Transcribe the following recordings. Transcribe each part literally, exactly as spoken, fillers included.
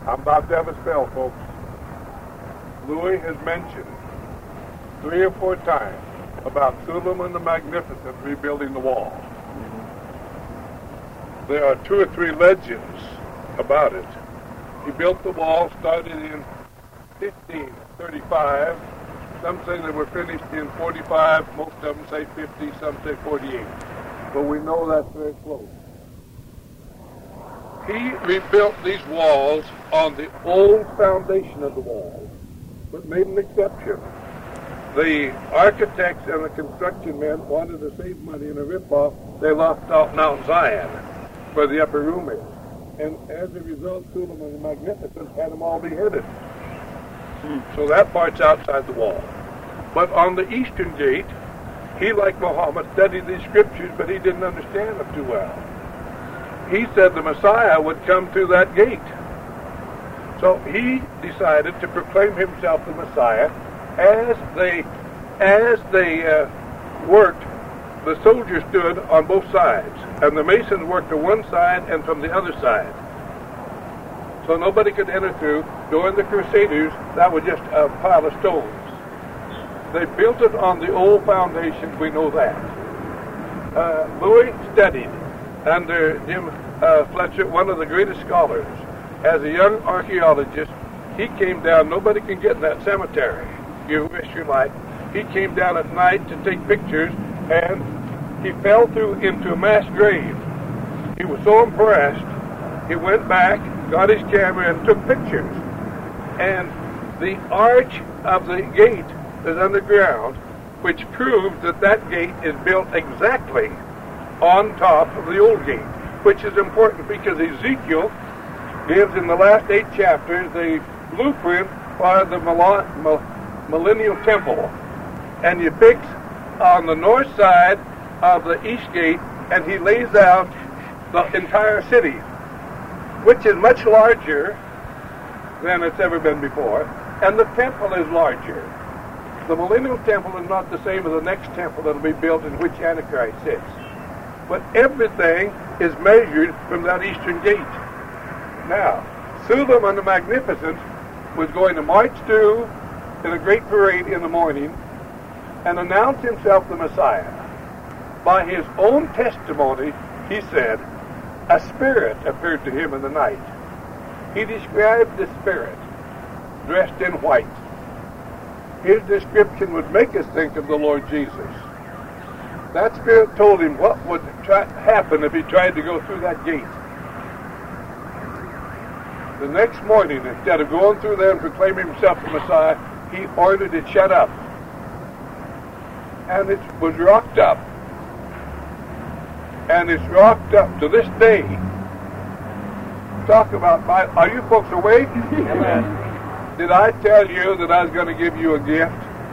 I'm about to have a spell, folks. Louis has mentioned three or four times about Suleiman the Magnificent rebuilding the wall. There are two or three legends about it. He built the wall, started in fifteen thirty-five. Some say they were finished in forty-five. Most of them say fifty. Some say forty-eight. But we know that's very close. He rebuilt these walls on the old foundation of the wall, but made an exception. The architects and the construction men wanted to save money in a rip-off. They left out Mount Zion, where the upper room is. And as a result, Suleiman the Magnificent had them all beheaded. Hmm. So that part's outside the wall. But on the eastern gate, he, like Muhammad, studied these scriptures, but he didn't understand them too well. He said the Messiah would come through that gate. So he decided to proclaim himself the Messiah. As they, as they uh, worked, the soldiers stood on both sides, and the masons worked to one side and from the other side. So nobody could enter through. During the Crusaders, that was just a pile of stones. They built it on the old foundation, we know that. Uh, Louis studied under Jim uh, Fletcher, one of the greatest scholars. As a young archaeologist, he came down. Nobody can get in that cemetery. You risk your life. He came down at night to take pictures, and he fell through into a mass grave. He was so impressed, he went back, got his camera, and took pictures. And the arch of the gate is underground, which proves that that gate is built exactly on top of the old gate, which is important because Ezekiel gives in the last eight chapters the blueprint for the millennial temple. And you fix on the north side of the east gate, and he lays out the entire city, which is much larger than it's ever been before, and the temple is larger. The millennial temple is not the same as the next temple that will be built in which Antichrist sits. But everything is measured from that eastern gate. Now, Suleiman the Magnificent was going to march through in a great parade in the morning and announce himself the Messiah. By his own testimony, he said, a spirit appeared to him in the night. He described the spirit dressed in white. His description would make us think of the Lord Jesus. That spirit told him what would try, happen if he tried to go through that gate. The next morning, instead of going through there and proclaiming himself the Messiah, he ordered it shut up. And it was rocked up. And it's rocked up to this day. Talk about, my, are you folks awake? Amen. Did I tell you that I was going to give you a gift?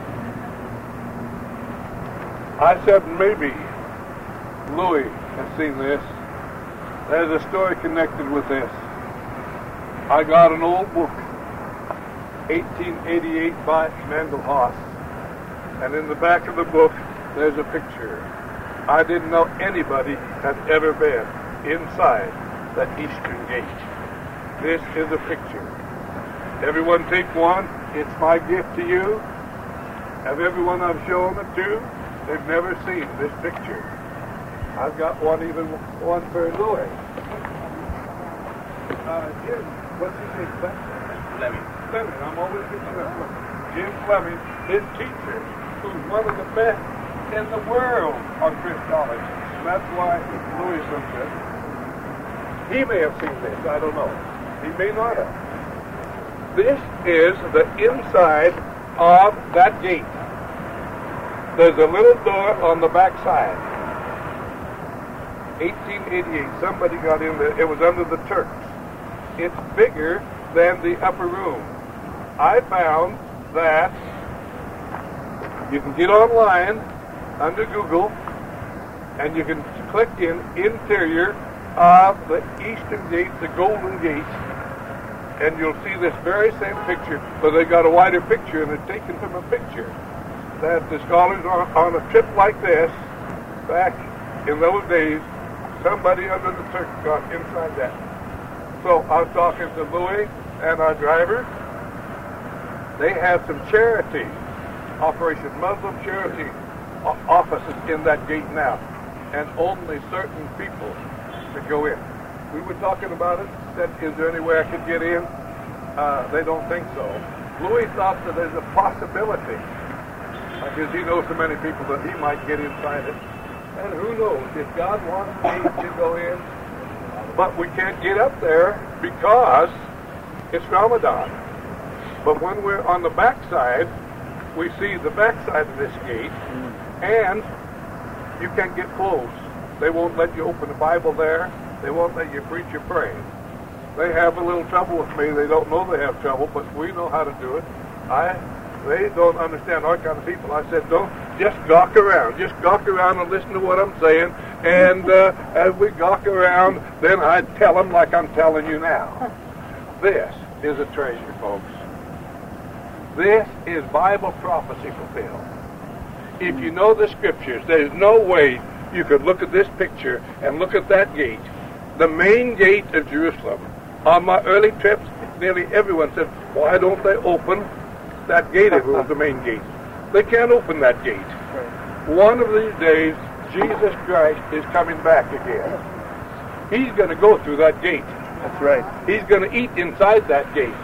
I said maybe Louis has seen this. There's a story connected with this. I got an old book, eighteen eighty-eight by Mendel Haas, and in the back of the book there's a picture. I didn't know anybody had ever been inside that eastern gate. This is a picture. Everyone take one. It's my gift to you. Of everyone I've shown it to, they've never seen this picture. I've got one, even one for Louis. Uh, Jim, what's his name? Fleming. Fleming. I'm always thinking of him. Jim Fleming, his teacher, who's one of the best in the world on Christology. And that's why Louis is so good. He may have seen this. I don't know. He may not have. This is the inside of that gate. There's a little door on the back side. eighteen eighty-eight, somebody got in there. It was under the Turks. It's bigger than the upper room. I found that you can get online under Google and you can click in interior of the eastern gate, the Golden Gate, and you'll see this very same picture, but they got a wider picture and it's taken from a picture that the scholars are on a trip like this back in those days. Somebody under the Turks got inside that. So I was talking to Louis, and our driver, they have some charity, Operation Muslim Charity offices in that gate now, and only certain people could go in. We were talking about it, said, is there any way I could get in? Uh, they don't think so. Louis thought that there's a possibility, because he knows so many people that he might get inside it. And who knows, if God wants me to go in, but we can't get up there because it's Ramadan. But when we're on the backside, we see the backside of this gate, and you can't get close. They won't let you open the Bible there. They won't let you preach or pray. They have a little trouble with me. They don't know they have trouble, but we know how to do it. I, they don't understand our kind of people. I said, don't, just gawk around. Just gawk around and listen to what I'm saying. And uh, as we gawk around, then I tell them like I'm telling you now. This is a treasure, folks. This is Bible prophecy fulfilled. If you know the scriptures, there's no way you could look at this picture and look at that gate, the main gate of Jerusalem. On my early trips, nearly everyone said, why don't they open that gate if it was the main gate? They can't open that gate. One of these days, Jesus Christ is coming back again. He's going to go through that gate. That's right. He's going to eat inside that gate.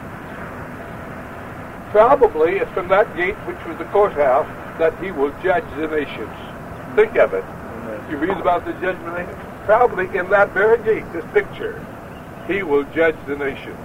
Probably it's from that gate, which was the courthouse, that he will judge the nations. Think of it. You read about the judgment of the nations. Probably in that very gate, this picture, he will judge the nations.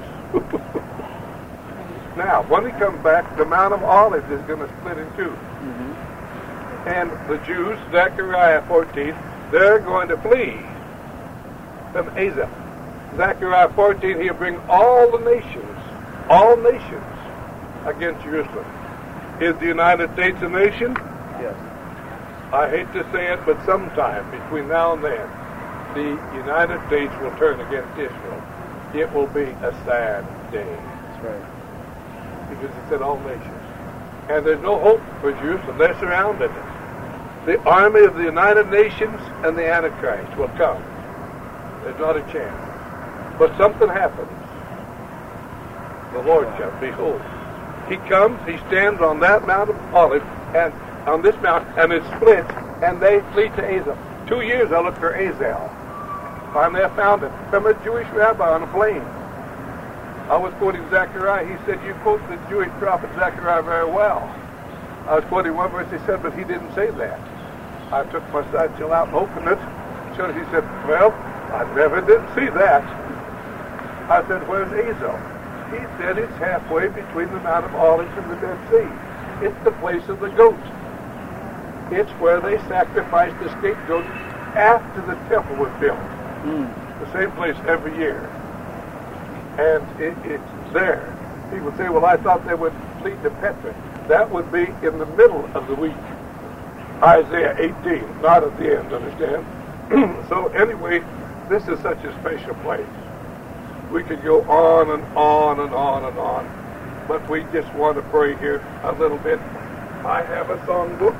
Now, when he comes back, the Mount of Olives is going to split in two. Mm-hmm. And the Jews, Zechariah fourteen, they're going to flee from Azov. Zechariah fourteen, he'll bring all the nations, all nations, against Jerusalem. Is the United States a nation? Yes. I hate to say it, but sometime between now and then, the United States will turn against Israel. It will be a sad day. That's right. Because it said all nations. And there's no hope for Jerusalem. They're surrounded. The army of the United Nations and the Antichrist will come. There's not a chance. But something happens. The Lord comes. Behold. He comes, he stands on that Mount of Olives, and on this mount, and it splits, and they flee to Azov. Two years I looked for Azal. Finally I found it. From a Jewish rabbi on a plane. I was quoting Zechariah. He said, you quote the Jewish prophet Zechariah very well. I was quoting one verse. He said, but he didn't say that. I took my satchel out and opened it. So he said, well, I never did see that. I said, where's Azal? He said it's halfway between the Mount of Olives and the Dead Sea. It's the place of the goat. It's where they sacrificed the scapegoat after the temple was built. Mm. The same place every year. And it, it's there. People say, well, I thought they would flee to Petra. That would be in the middle of the week. Isaiah eighteen, not at the end, understand? So anyway, this is such a special place. We could go on and on and on and on, but we just want to pray here a little bit. I have a songbook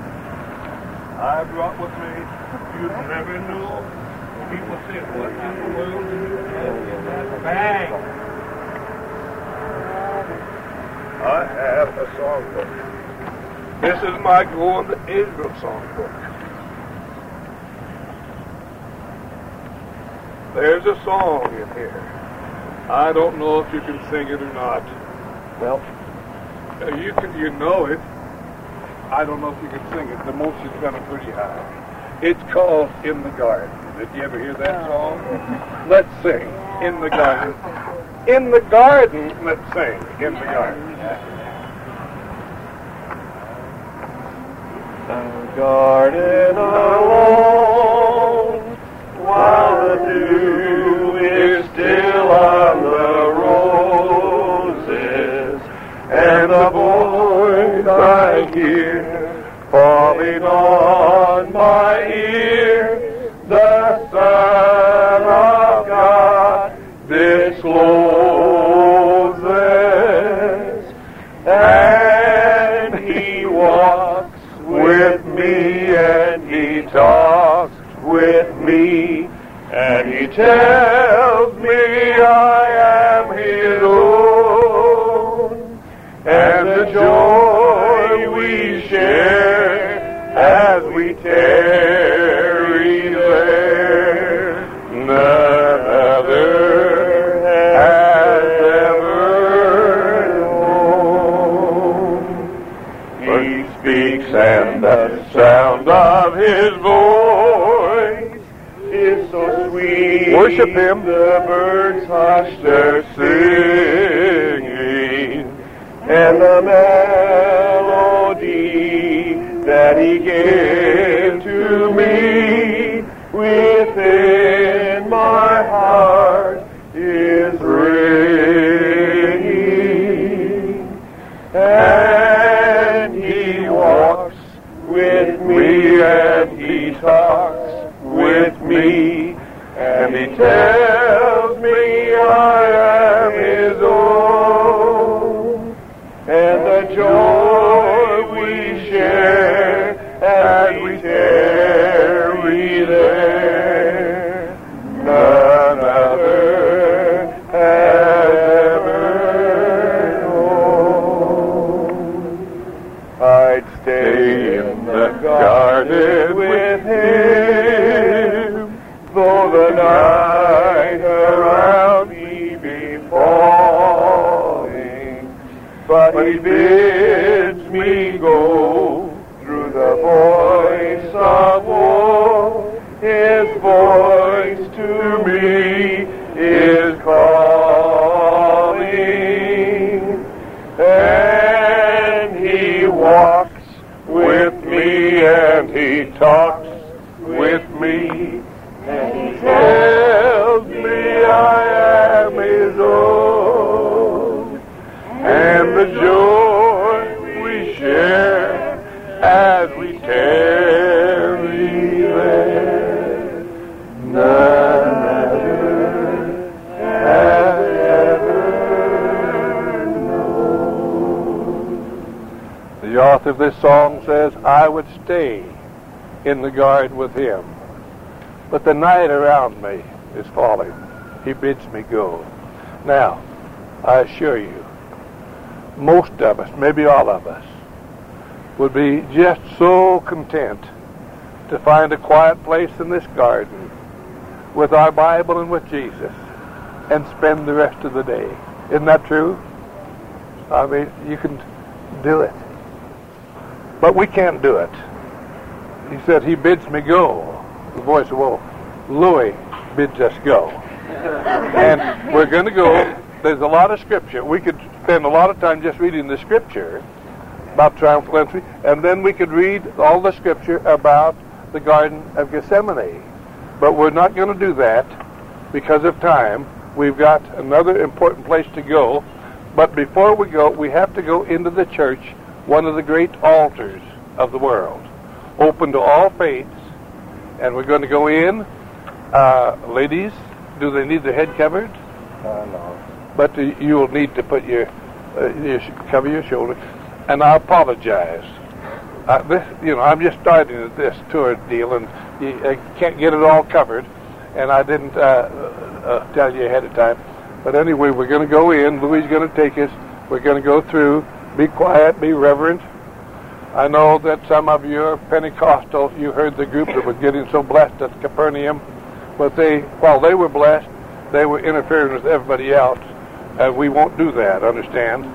I brought with me. You never know. People say, what in the world do you have in that bag? I have a songbook. This is my Going to Israel songbook. There's a song in here. I don't know if you can sing it or not. Well, uh, you can, you know it. I don't know if you can sing it. The motion's kind of pretty high. It's called In the Garden. Did you ever hear that song? Let's sing In the Garden. In the garden, let's sing In the Garden. The garden alone, while the dew is still on the roses, and the voice I hear falling on my ear, the Son of God discloses, and he walks with me, and he talks with me, and he tells me I am his the sound of his voice is so sweet. Worship him. The birds hush their singing, and the melody that he gave to me within my heart is ringing. And he walks with me, and he talks with me, and he tells me I am his own. And the joy we share as we tarry there, none other has ever known. I'd stay in the garden with him, though the night around me be falling, but he bids me go through the voice of woe. His voice to me is calling, and he walks with me, and he talks with me, and he tells me I am his own. And the joy we share as we tarry there, none other has ever known. The author of this song says, I would stay in the garden with him, but the night around me is falling. He bids me go. Now, I assure you, most of us, maybe all of us, would be just so content to find a quiet place in this garden with our Bible and with Jesus and spend the rest of the day. Isn't that true? I mean, you can do it. But we can't do it. He said, he bids me go. The voice of woe. Louis bids us go. And we're going to go. There's a lot of scripture. We could spend a lot of time just reading the scripture about triumphal entry, and then we could read all the scripture about the Garden of Gethsemane. But we're not going to do that because of time. We've got another important place to go. But before we go, we have to go into the church, one of the great altars of the world, open to all faiths. And we're going to go in. Uh, ladies, do they need their head covered? Uh, no. But uh, you'll need to put your, uh, your cover your shoulder. And I apologize. Uh, this, you know, I'm just starting this tour deal, and you, I can't get it all covered. And I didn't uh, uh, tell you ahead of time. But anyway, we're going to go in. Louis is going to take us. We're going to go through. Be quiet. Be reverent. I know that some of you are Pentecostal. You heard the group that was getting so blessed at Capernaum. But they, while they were blessed, they were interfering with everybody else. And we won't do that, understand?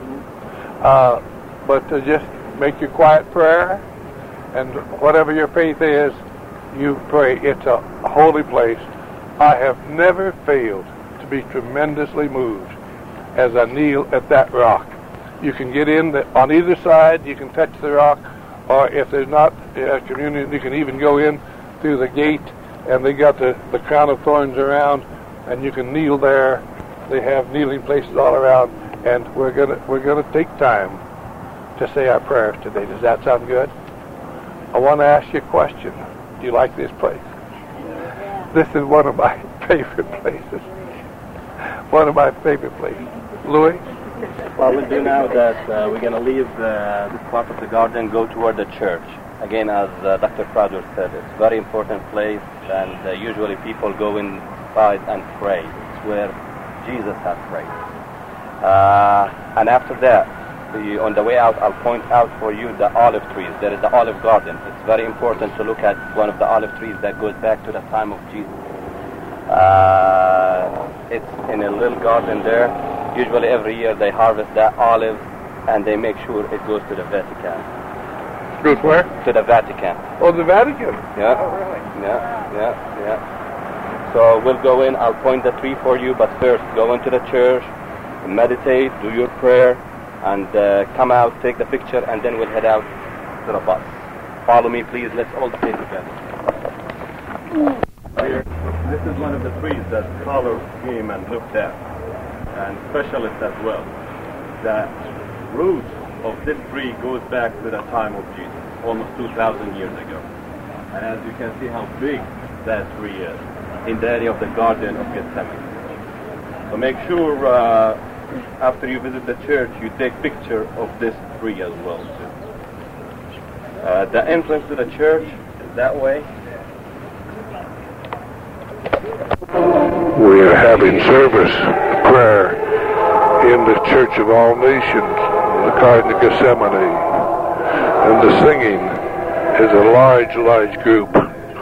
Uh, but uh, just make your quiet prayer. And whatever your faith is, you pray. It's a holy place. I have never failed to be tremendously moved as I kneel at that rock. You can get in the, on either side, you can touch the rock, or if there's not uh, communion, you can even go in through the gate, and they got the, the crown of thorns around, and you can kneel there. They have kneeling places all around, and we're gonna we're gonna take time to say our prayers today. Does that sound good? I want to ask you a question. Do you like this place? Yeah. This is one of my favorite places. One of my favorite places. Louis? What we'll do now is that uh, we're going to leave uh, this part of the garden, go toward the church. Again, as uh, Doctor Prador said, it's a very important place, and uh, usually people go inside and pray. It's where Jesus has prayed. Uh, and after that, the, on the way out, I'll point out for you the olive trees. There is the olive garden. It's very important to look at one of the olive trees that goes back to the time of Jesus. Uh, it's in a little garden there. Usually every year they harvest that olive and they make sure it goes to the Vatican. Goes where? To the Vatican. Oh, the Vatican. Yeah. Oh, really? Yeah, yeah, yeah. So we'll go in, I'll point the tree for you, but first go into the church, meditate, do your prayer, and uh, come out, take the picture, and then we'll head out to the bus. Follow me, please. Let's all stay together. Here, this is one of the trees that scholars came and looked at, and specialists as well. The roots of this tree goes back to the time of Jesus, almost two thousand years ago. And as you can see how big that tree is in the area of the Garden of Gethsemane. So make sure uh, after you visit the church, you take picture of this tree as well too. Uh, the entrance to the church is that way. We are having service, prayer, in the Church of All Nations, the Garden of Gethsemane. And the singing is a large, large group.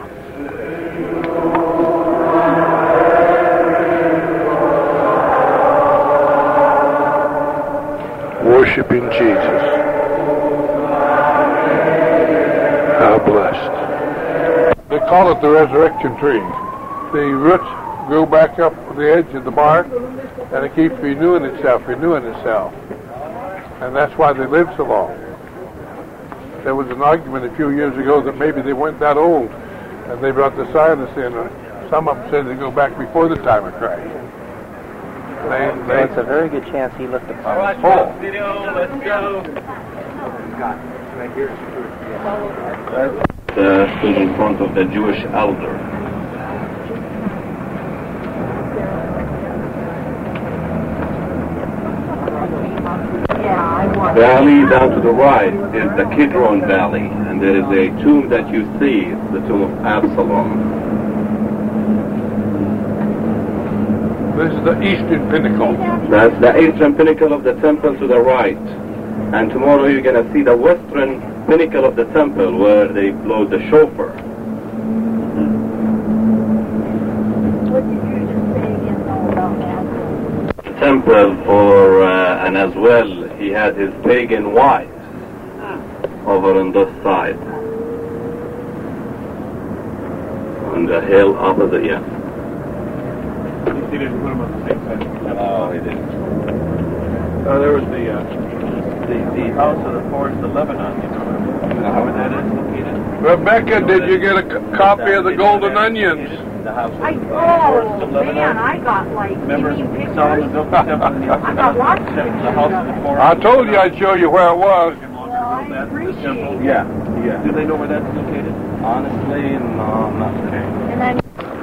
Worshiping Jesus. How blessed. They call it the resurrection tree. The roots grow back up the edge of the bark, and it keeps renewing itself, renewing itself. And that's why they live so long. There was an argument a few years ago that maybe they weren't that old, and they brought the scientists in. Some of them said they go back before the time of Christ. They, they, It's a very good chance he looked upon. All right, Oh. video, let's go. Uh, stood in front of the Jewish elder. The valley down to the right is the Kidron Valley, and there is a tomb that you see, it's the tomb of Absalom. this is the eastern pinnacle. That's the eastern pinnacle of the temple to the right. And tomorrow you're going to see the western pinnacle of the temple where they blow the shofar. What did you just say again all about that? The temple, or uh, and as well, he had his pagan wives over on this side. On the hill opposite, yeah. He didn't put them on the same side. No, he didn't. Oh, there was the, uh, the, the house of the forest of Lebanon, you know where that is located? Rebecca, did you get a c- copy of the Golden Onions? The house of I, the forest oh, of Lebanon. man, I got like, Remember you mean Solomon pictures? built the temple in the I got lots of the house of the pictures. forest. I told you I'd show you where it was. Well, I appreciate it. Yeah, yeah. Do they know where that's located? Honestly, no, not okay. And then,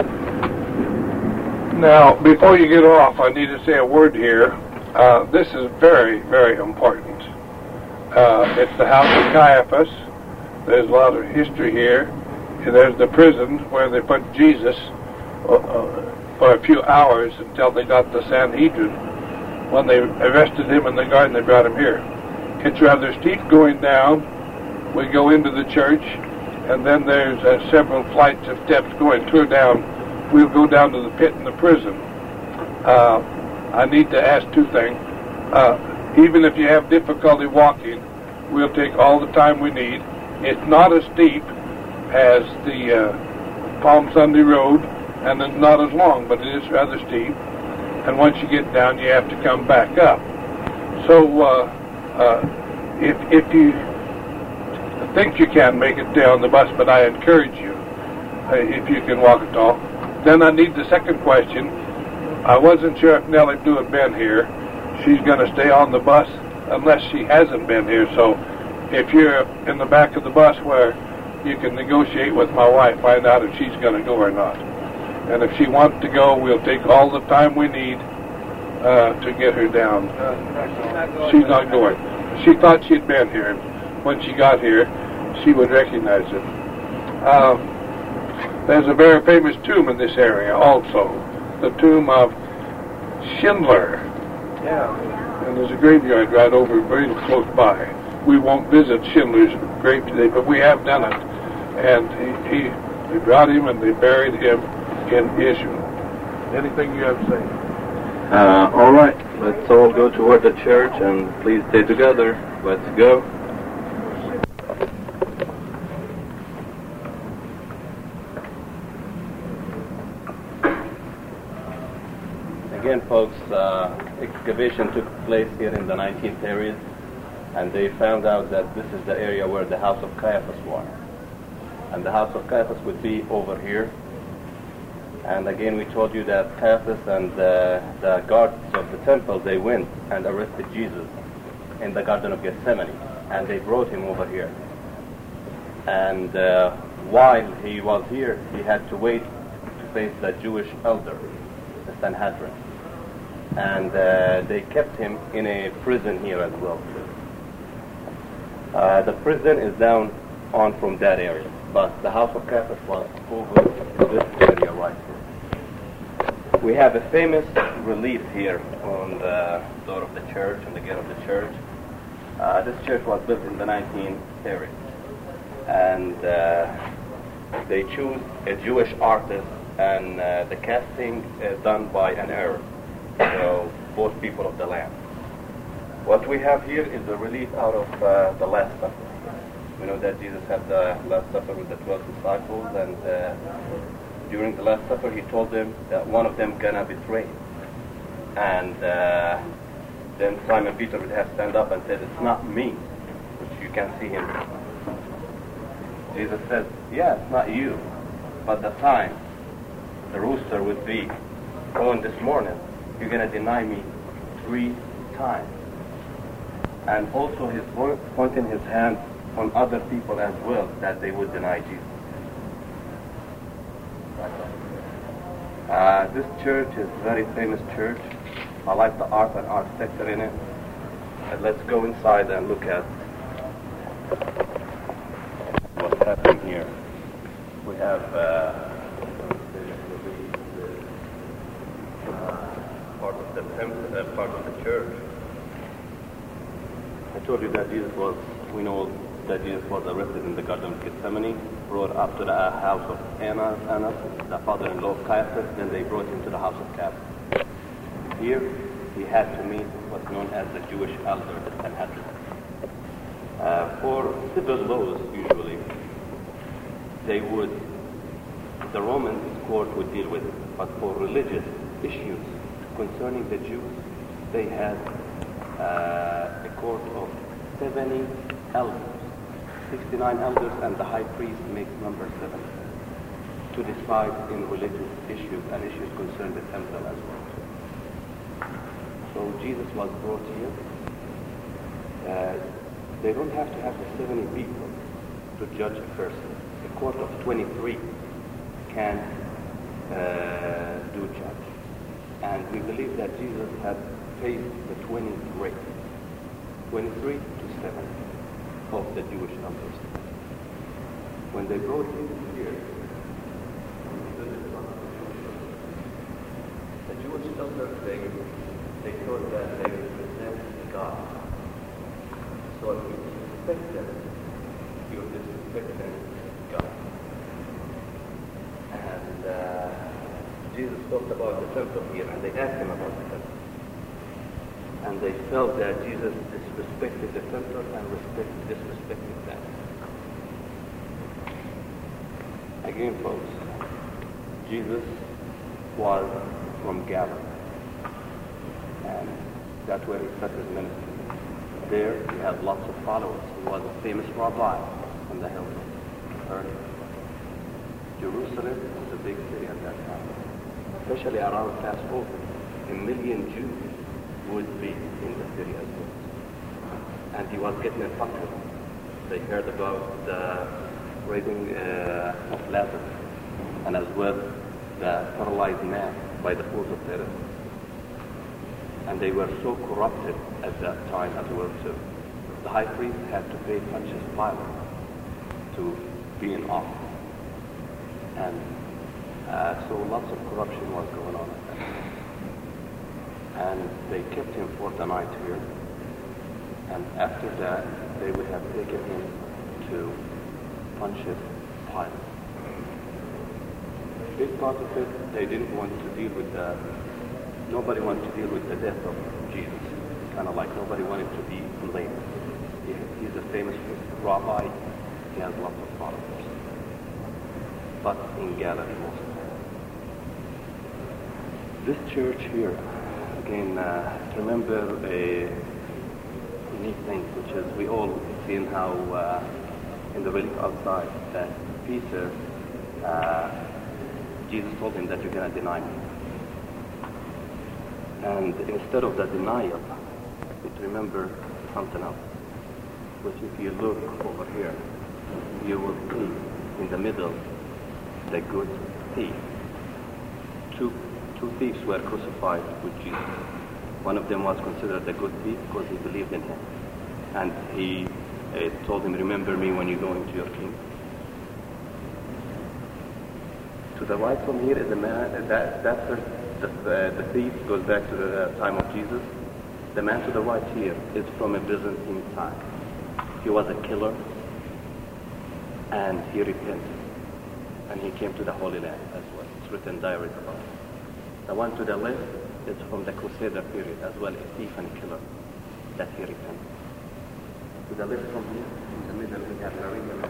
Now, before you get off, I need to say a word here. Uh, this is very, very important. Uh, it's the house of Caiaphas. There's a lot of history here. There's the prison where they put Jesus uh, uh, for a few hours until they got the Sanhedrin. When they arrested him in the garden, they brought him here. It's rather steep going down. We go into the church, and then there's uh, several flights of steps going through down. We'll go down to the pit in the prison. Uh, I need to ask two things. Uh, even if you have difficulty walking, we'll take all the time we need. It's not as steep as the uh, Palm Sunday Road, and it's not as long, but it is rather steep. And once you get down, you have to come back up. So uh, uh, if, if you think you can make it down the bus, but I encourage you, uh, if you can walk at all. Then I need the second question. I wasn't sure if Nellie Blue had been here. She's going to stay on the bus unless she hasn't been here. So if you're in the back of the bus where you can negotiate with my wife, find out if she's going to go or not. And if she wants to go, we'll take all the time we need uh, to get her down. She's not going. She thought she'd been here. When she got here, she would recognize it. Um, There's a very famous tomb in this area also, the tomb of Schindler. Yeah. And there's a graveyard right over very close by. We won't visit Schindler's grave today, but we have done it. And he, he they brought him and they buried him in Israel. Anything you have to say? Uh, all right, let's all go toward the church and please stay together. Let's go. folks, uh, excavation took place here in the nineteenth period, and they found out that this is the area where the house of Caiaphas was. And the house of Caiaphas would be over here. And again, we told you that Caiaphas and uh, the guards of the temple, they went and arrested Jesus in the Garden of Gethsemane, and they brought him over here. And uh, while he was here, he had to wait to face the Jewish elder, the Sanhedrin. And uh, they kept him in a prison here as well, too. Uh, the prison is down on from that area, but the house of Caiaphas was over this area right here. We have a famous relief here on the door of the church, on the gate of the church. Uh, this church was built in the nineteenth period, and uh, they choose a Jewish artist, and uh, the casting is done by an Arab, so both people of the land. What we have here is a relief out of uh, the Last Supper. We know that Jesus had the Last Supper with the twelve disciples, and uh, during the Last Supper he told them that one of them gonna betray. And uh, then Simon Peter would have stand up and said, "It's not me," which you can see him. Jesus said, "Yeah, it's not you, but the time the rooster would be crowing this morning, you're gonna deny me three times." And also he's pointing his hand on other people as well, that they would deny Jesus. Uh, this church is a very famous church. I like the art and architecture in it. And let's go inside and look at what's happening here. We have uh, part of the temple, uh, part of the church. I told you that Jesus was, we know that Jesus was arrested in the Garden of Gethsemane, brought up to the house of Annas, Annas, the father-in-law of Caiaphas, then they brought him to the house of Caiaphas. Here, he had to meet what's known as the Jewish elder, the Sanhedrin. Uh, for civil laws, usually, they would, the Roman court would deal with it, but for religious issues concerning the Jews, they had uh, a court of seventy elders, sixty-nine elders, and the high priest makes number seven, to decide in religious issues and issues concerning the temple as well. So Jesus was brought here. Uh, they don't have to have the seventy people to judge a person. A court of twenty-three can uh, do judge. And we believe that Jesus had faced the twenty-three, twenty-three to seven of the Jewish elders. When they brought him here, the Jewish elders, they, they thought that they would present God. So if you disrespect them, you would disrespect God. And uh, Jesus talked about the temple here, and they asked him about the temple. And they felt that Jesus disrespected the temple and respect, disrespected them. Again, folks, Jesus was from Galilee, and that's where he started his ministry. There, he had lots of followers. He was a famous rabbi on the hill of Capernaum. Jerusalem was a big city at that time, especially around Passover. A million Jews would be in the city as well. And he was getting in touch with them. They heard about the raising uh, of Lazarus, and as well the paralyzed man by the pools of Bethesda. And they were so corrupted at that time as well too. The high priest had to pay Pontius Pilate to be in office. And uh, so lots of corruption was going on at that time. And they kept him for the night here. And after that, they would have taken him to Pontius Pilate. Big part of it, they didn't want to deal with the, nobody wanted to deal with the death of Jesus. Kind of like nobody wanted to be blamed. He, he's a famous rabbi, he has lots of followers. But in Galilee also. This church here again, uh, remember a unique thing, which is we all seen how uh, in the relief outside that Peter, uh, Jesus told him that you're going to deny me. And instead of the denial, it remember something else, which if you look over here, you will see in the middle the good thief. Two, two thieves were crucified with Jesus. One of them was considered a good thief because he believed in him. And he uh, told him, remember me when you go into your kingdom. To the right from here is a man, that, that first, the, uh, the thief goes back to the uh, time of Jesus. The man to the right here is from a Byzantine time. He was a killer, and he repented. And he came to the Holy Land as well. It's written diaries about it. The one to the left is from the Crusader period as well, a thief and killer, that he repented. To the left from here, in the middle, we have Maria.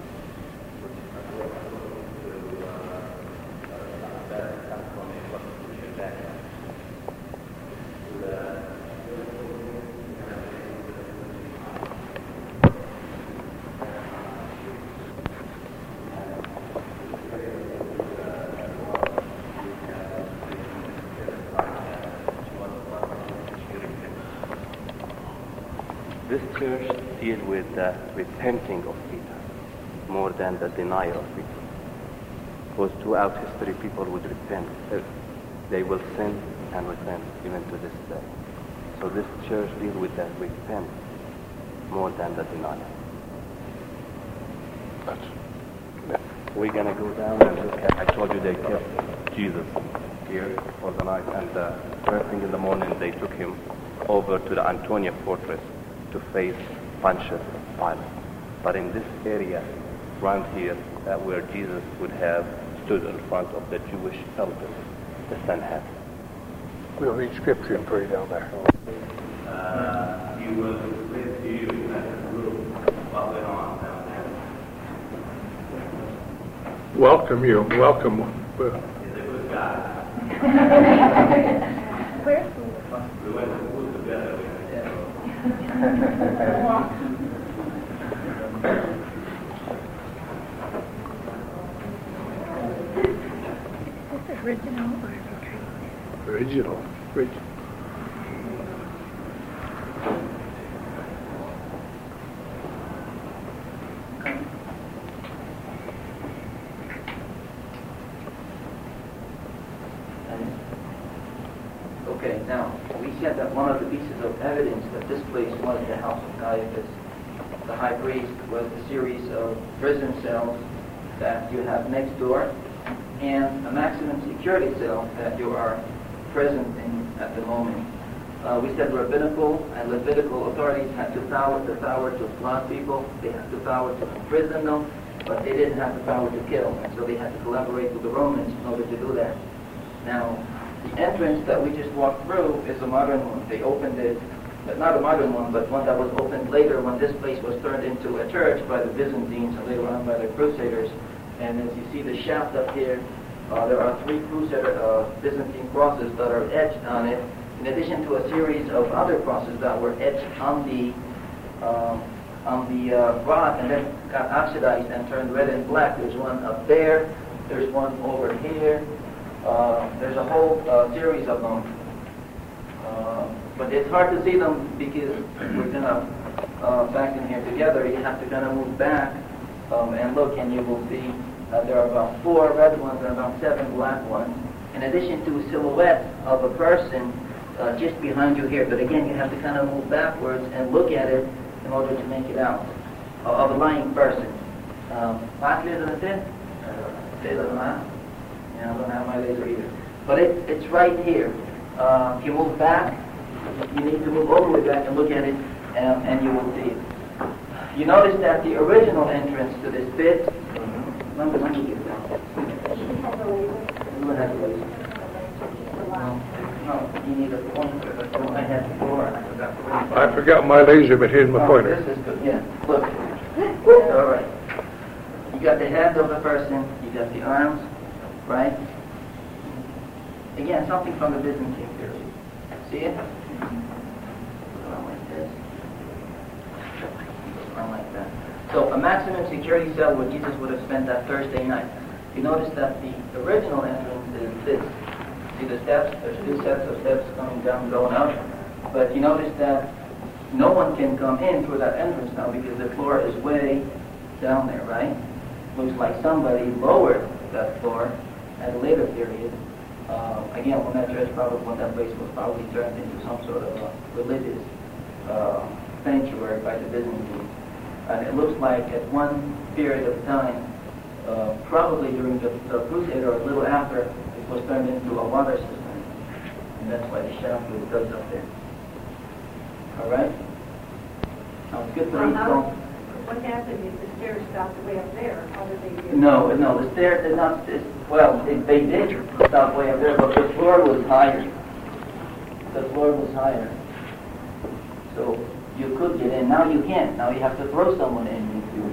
This church deals with the repenting of Peter more than the denial of Peter. Because throughout history, people would repent. They will sin and repent even to this day. So this church deals with the repent more than the denial. We're going to go down and look at, I told you they kept Jesus here for the night, and uh, first thing in the morning they took him over to the Antonia fortress to face Pontius Pilate. But in this area around here, uh, where Jesus would have stood in front of the Jewish elders, the Sanhedrin. We'll read scripture and pray down there. Uh, he will explain to you that the group what went on down there. Welcome you. Welcome. He's a good guy. Where's We went to school together. Is this original or Original. Original. Okay, now, we said that one of the pieces of evidence that this place was the house of Caiaphas, the high priest, was the series of prison cells that you have next door, and a maximum security cell that you are present in at the moment. Uh, we said rabbinical and Levitical authorities had the power, the power to flog people, they had the power to imprison them, but they didn't have the power to kill, and so they had to collaborate with the Romans in order to do that. Now, the entrance that we just walked through is a modern one. They opened it, but not a modern one, but one that was opened later when this place was turned into a church by the Byzantines and later on by the Crusaders. And as you see the shaft up here, uh, there are three Crusader uh, Byzantine crosses that are etched on it, in addition to a series of other crosses that were etched on the um, on the uh, rock and then got oxidized and turned red and black. There's one up there, there's one over here. Uh, there's a whole uh, series of them, uh, but it's hard to see them because we're kind of uh, back in here together. You have to kind of move back um, and look, and you will see uh, there are about four red ones and about seven black ones, in addition to a silhouette of a person uh, just behind you here. But again, you have to kind of move backwards and look at it in order to make it out, uh, of a lying person. Um, I don't have my laser either. But it, it's right here. Uh, if you move back, you need to move all the way back and look at it, um, and you will see it. You notice that the original entrance to this pit, let me, let me get that. Who has a laser? No, no, you need a pointer. That's the one I had before, and I forgot to bring it. I forgot my laser, but here's my Oh, pointer. this is good, yeah. Look. All right. You got the head of the person, you got the arms, right? Again, something from the Byzantine period. See it? Around like this. Around like that. So a maximum security cell where Jesus would have spent that Thursday night. You notice that the original entrance is this. See the steps? There's two sets of steps coming down, going up. But you notice that no one can come in through that entrance now because the floor is way down there, right? Looks like somebody lowered that floor at a later period. Uh, again, when that church probably, when that place was probably turned into some sort of uh, religious uh, sanctuary by the Byzantines. And it looks like at one period of time, uh, probably during the, the Crusade or a little after, it was turned into a water system. And that's why the shaft was dug up there. All right? Now it's good for Well, these how- stones. What happened if the stairs stopped way up there? How did they get? No, no, the stairs did not, it's, well, they, they did stop way up there, but the floor was higher. The floor was higher. So you could get in. Now you can't. Now you have to throw someone in.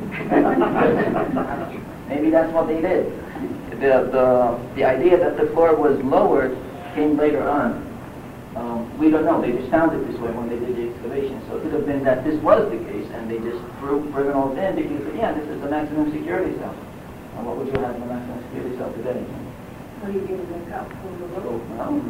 Maybe that's what they did. The, the, the idea that the floor was lowered came later on. Um, we don't know. They just found it this way when they did the excavation. So it could have been that this was the case, and they just threw criminals in because, yeah, this is the maximum security cell. And what would you have in a maximum security cell today? What do you get in the cup from the road? I don't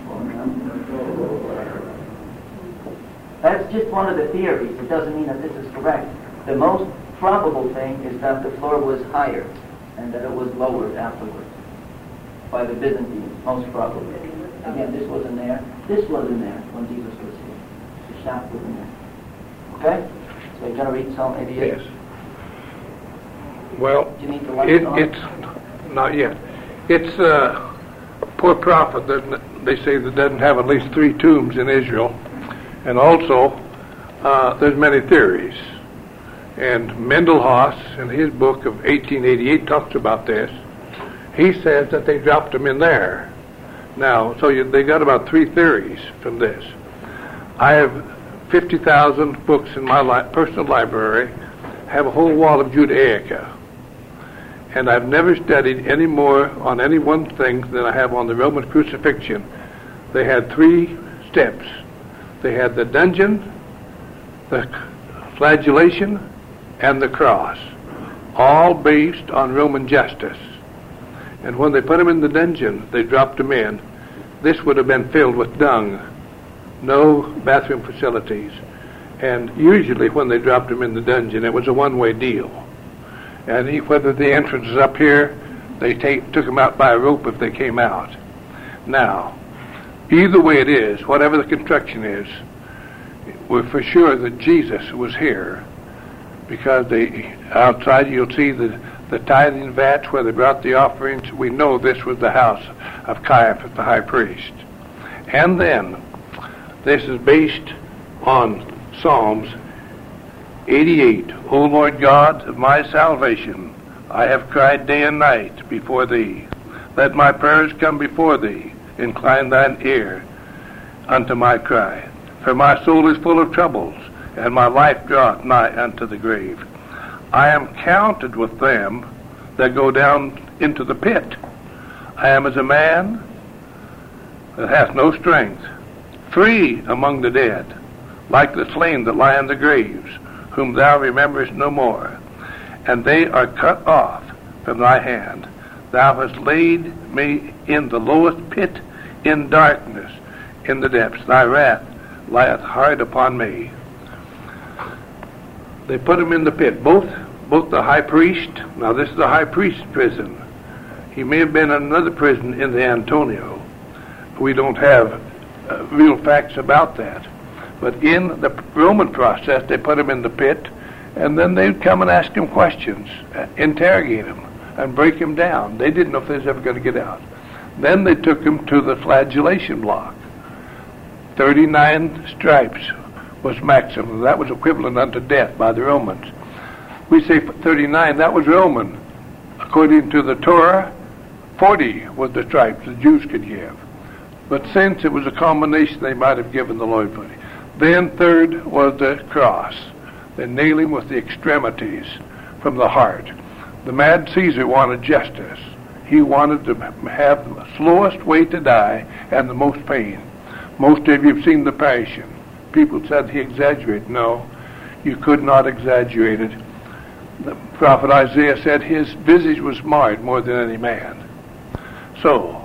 know. That's just one of the theories. It doesn't mean that this is correct. The most probable thing is that the floor was higher and that it was lowered afterwards by the Byzantines, most probably. Again, this wasn't there. This wasn't there when Jesus was here. The shaft wasn't there. Okay? So you're going to read Psalm eighty-eight? Yes. Well, Do you need the light it, on? it's not yet. It's a poor prophet that they say that doesn't have at least three tombs in Israel, and also uh, there's many theories. And Mendelhaus, in his book of eighteen eighty-eight, talks about this. He says that they dropped them in there. Now, so you, they got about three theories from this. I have fifty thousand books in my li- personal library, have a whole wall of Judaica. And I've never studied any more on any one thing than I have on the Roman crucifixion. They had three steps. They had the dungeon, the flagellation, and the cross, all based on Roman justice. And when they put him in the dungeon, they dropped him in. This would have been filled with dung, no bathroom facilities. And usually when they dropped him in the dungeon, it was a one-way deal. And he, whether the entrance is up here, they take, took him out by a rope if they came out. Now, either way it is, whatever the construction is, we're for sure that Jesus was here, because they, outside you'll see the the tithing vats where they brought the offerings. We know this was the house of Caiaphas, the high priest. And then, this is based on Psalms eighty-eight. O Lord God of my salvation, I have cried day and night before thee. Let my prayers come before thee. Incline thine ear unto my cry. For my soul is full of troubles, and my life draweth nigh unto the grave. I am counted with them that go down into the pit. I am as a man that hath no strength, free among the dead, like the slain that lie in the graves, whom thou rememberest no more. And they are cut off from thy hand. Thou hast laid me in the lowest pit, in darkness, in the depths. Thy wrath lieth hard upon me. They put him in the pit, both both the high priest. Now this is the high priest's prison. He may have been in another prison in the Antonio. We don't have uh, real facts about that. But in the Roman process, they put him in the pit, and then they'd come and ask him questions, uh, interrogate him, and break him down. They didn't know if they was ever going to get out. Then they took him to the flagellation block. thirty-nine stripes was maximum. That was equivalent unto death by the Romans. We say thirty-nine, that was Roman. According to the Torah, forty was the stripes the Jews could give. But since it was a combination, they might have given the Lord forty. Then third was the cross. They nailed him with the extremities from the heart. The mad Caesar wanted justice. He wanted to have the slowest way to die and the most pain. Most of you have seen the Passion. People said he exaggerated. No, you could not exaggerate it. The prophet Isaiah said his visage was marred more than any man. So,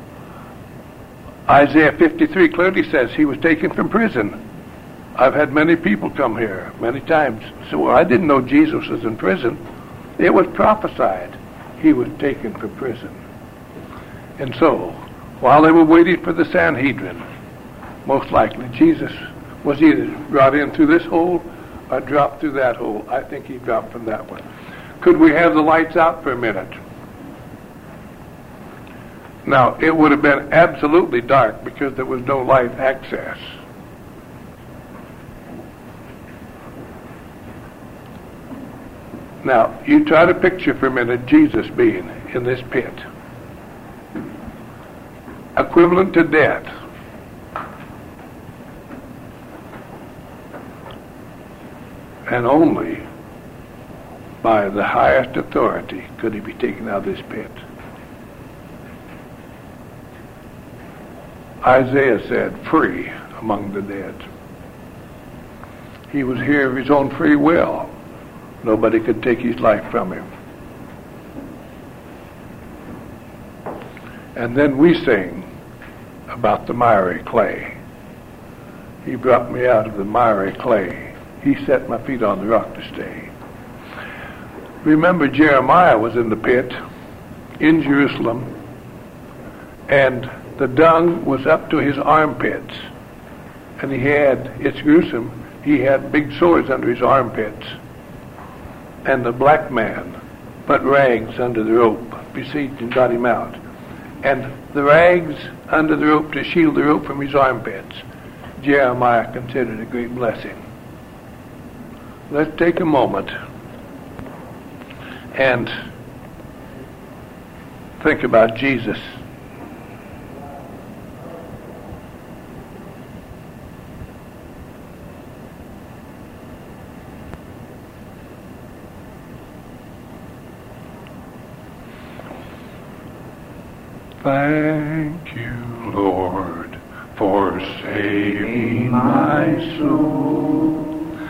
Isaiah fifty-three clearly says he was taken from prison. I've had many people come here many times. So I didn't know Jesus was in prison. It was prophesied he was taken from prison. And so, while they were waiting for the Sanhedrin, most likely Jesus was either brought in through this hole or dropped through that hole. I think he dropped from that one. Could we have the lights out for a minute? Now, it would have been absolutely dark because there was no light access. Now, you try to picture for a minute Jesus being in this pit. Equivalent to death. And only by the highest authority could he be taken out of this pit. Isaiah said, free among the dead. He was here of his own free will. Nobody could take his life from him. And then we sing about the miry clay. He brought me out of the miry clay. He set my feet on the rock to stay. Remember, Jeremiah was in the pit in Jerusalem, and the dung was up to his armpits. And he had, it's gruesome, he had big sores under his armpits. And the black man put rags under the rope, besieged and got him out. And the rags under the rope to shield the rope from his armpits, Jeremiah considered a great blessing. Let's take a moment and think about Jesus. Thank you, Lord, for saving my soul.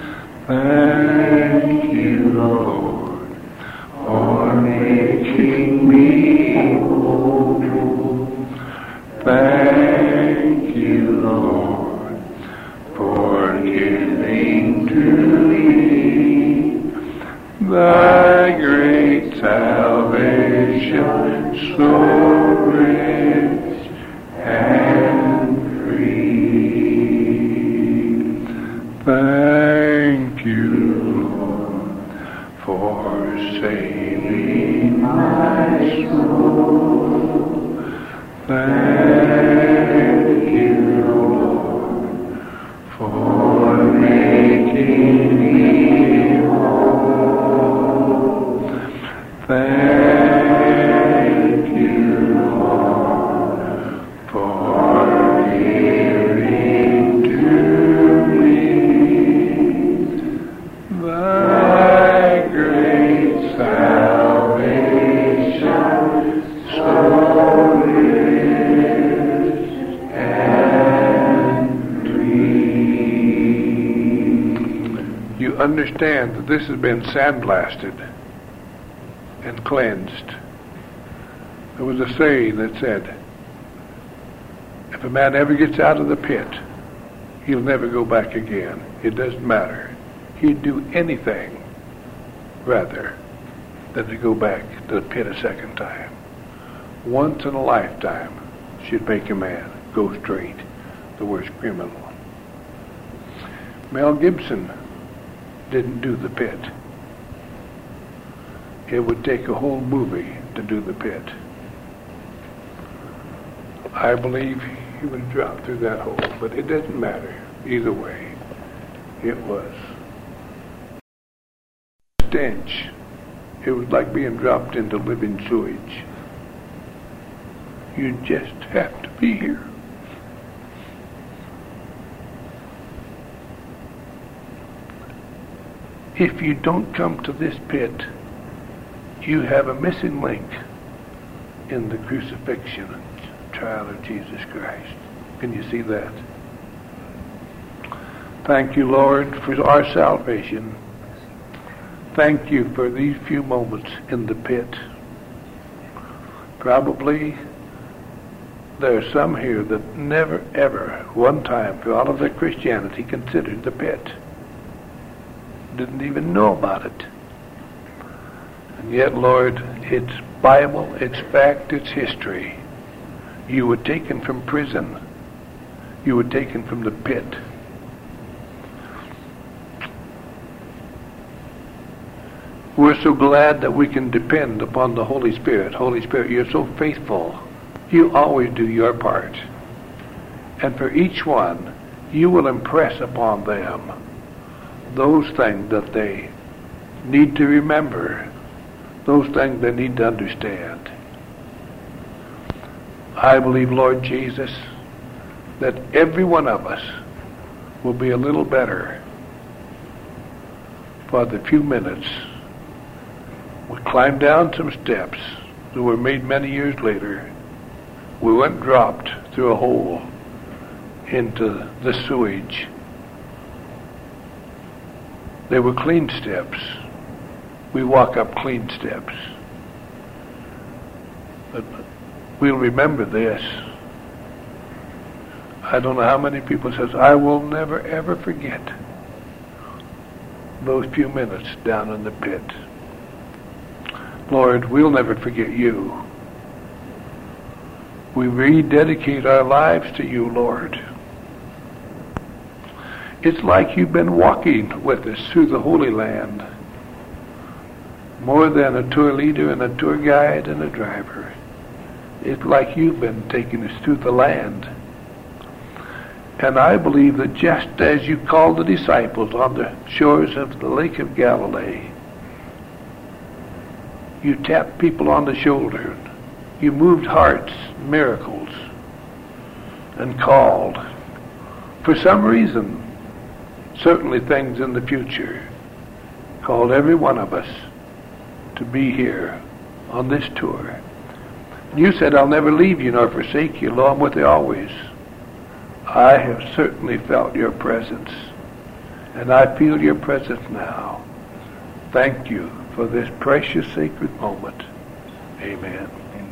Thank you, Lord, for making me whole. Thank you, Lord, for giving to me thy great salvation, so rich and free. Thank you, Lord, for saving my soul. Thank you, Lord, for making me whole. Thank you, Lord, for giving to me thy great salvation, so rich and free. You understand that this has been sandblasted and cleansed. There was a saying that said, if a man ever gets out of the pit, he'll never go back again. It doesn't matter. He'd do anything rather than to go back to the pit a second time. Once in a lifetime should make a man go straight, the worst criminal. Mel Gibson didn't do the pit. It would take a whole movie to do the pit. I believe he would have dropped through that hole, but it doesn't matter. Either way, it was stench. It was like being dropped into living sewage. You just have to be here. If you don't come to this pit, you have a missing link in the crucifixion and trial of Jesus Christ. Can you see that? Thank you, Lord, for our salvation. Thank you for these few moments in the pit. Probably there are some here that never, ever, one time, for all of their Christianity, considered the pit. Didn't even know about it. And yet, Lord, it's Bible, it's fact, it's history. You were taken from prison. You were taken from the pit. We're so glad that we can depend upon the Holy Spirit. Holy Spirit, you're so faithful. You always do your part. And for each one, you will impress upon them those things that they need to remember, those things they need to understand. I believe, Lord Jesus, that every one of us will be a little better for the few minutes. We climbed down some steps that were made many years later. We went dropped through a hole into the sewage. They were clean steps. We walk up clean steps. But we'll remember this. I don't know how many people says, I will never ever forget those few minutes down in the pit. Lord, we'll never forget you. We rededicate our lives to you, Lord. It's like you've been walking with us through the Holy Land, more than a tour leader and a tour guide and a driver. It's like you've been taking us through the land. And I believe that just as you called the disciples on the shores of the Lake of Galilee, you tapped people on the shoulder, you moved hearts, miracles, and called. For some reason, certainly things in the future, called every one of us to be here on this tour. You said, I'll never leave you nor forsake you. Lo, I'm with you always. I have certainly felt your presence, and I feel your presence now. Thank you for this precious sacred moment. Amen.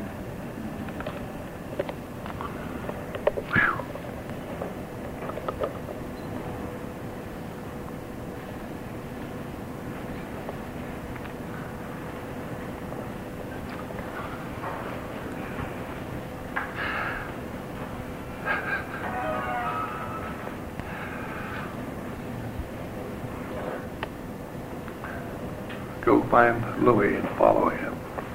Go find Louis and follow him.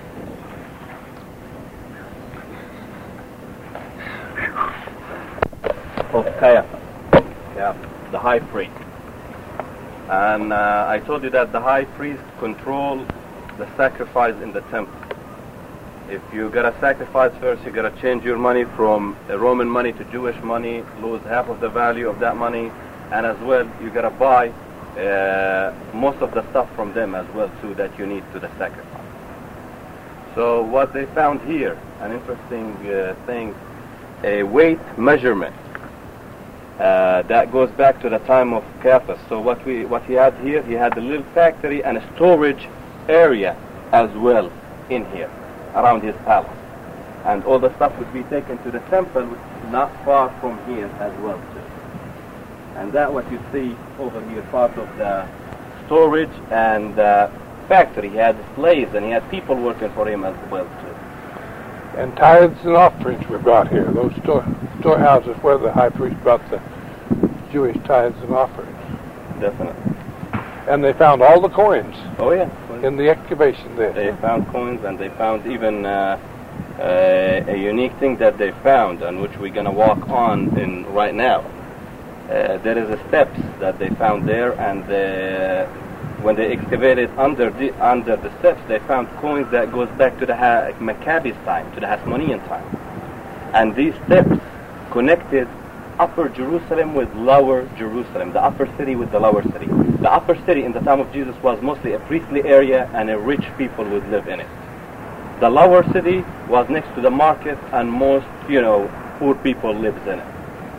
Of Caiaphas, yeah, the high priest. And uh, I told you that the high priest controls the sacrifice in the temple. If you gotta sacrifice first, you gotta change your money from Roman money to Jewish money, lose half of the value of that money, and as well you gotta buy Uh, most of the stuff from them as well too that you need to the sacrifice. So what they found here, an interesting uh, thing, a weight measurement uh, that goes back to the time of Caiaphas. So what we what he had here, he had a little factory and a storage area as well in here around his palace, and all the stuff would be taken to the temple, which is not far from here as well too. And that what you see over here, part of the storage and uh, factory. He had slaves and he had people working for him as well too. And tithes and offerings were brought here. Those store, storehouses where the high priest brought the Jewish tithes and offerings. Definitely. And they found all the coins. Oh yeah. In the excavation there. They found coins, and they found even uh, uh, a unique thing that they found, and which we're gonna walk on in right now. Uh, there is a steps that they found there, and uh, when they excavated under the under the steps, they found coins that goes back to the ha- Maccabees time, to the Hasmonean time, and these steps connected Upper Jerusalem with Lower Jerusalem, the upper city with the lower city. The upper city in the time of Jesus was mostly a priestly area, and a rich people would live in it. The lower city was next to the market, and most, you know, poor people lived in it.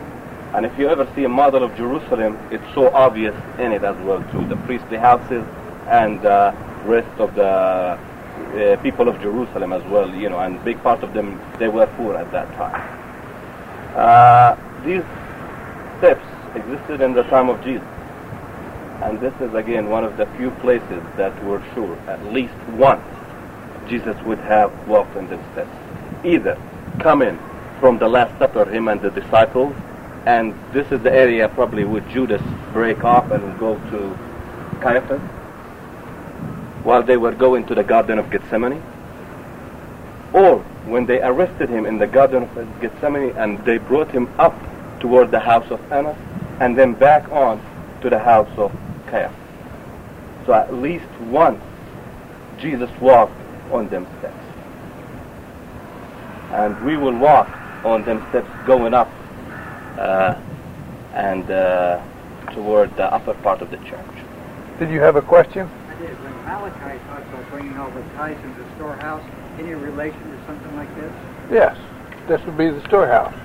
And if you ever see a model of Jerusalem, it's so obvious in it as well too. The priestly houses and the rest of the uh, people of Jerusalem as well, you know, and big part of them, they were poor at that time. Uh, these steps existed in the time of Jesus. And this is again one of the few places that we're sure at least once Jesus would have walked in these steps. Either coming from the Last Supper, him and the disciples, and this is the area probably would Judas break off and go to Caiaphas while they were going to the Garden of Gethsemane, or when they arrested him in the Garden of Gethsemane and they brought him up toward the house of Annas and then back on to the house of Caiaphas. So at least once Jesus walked on them steps. And we will walk on them steps going up uh, and uh, toward the upper part of the church. Did you have a question? I did. When Malachi talks about bringing all the tithes into the storehouse, any relation to something like this? Yes. This would be the storehouse.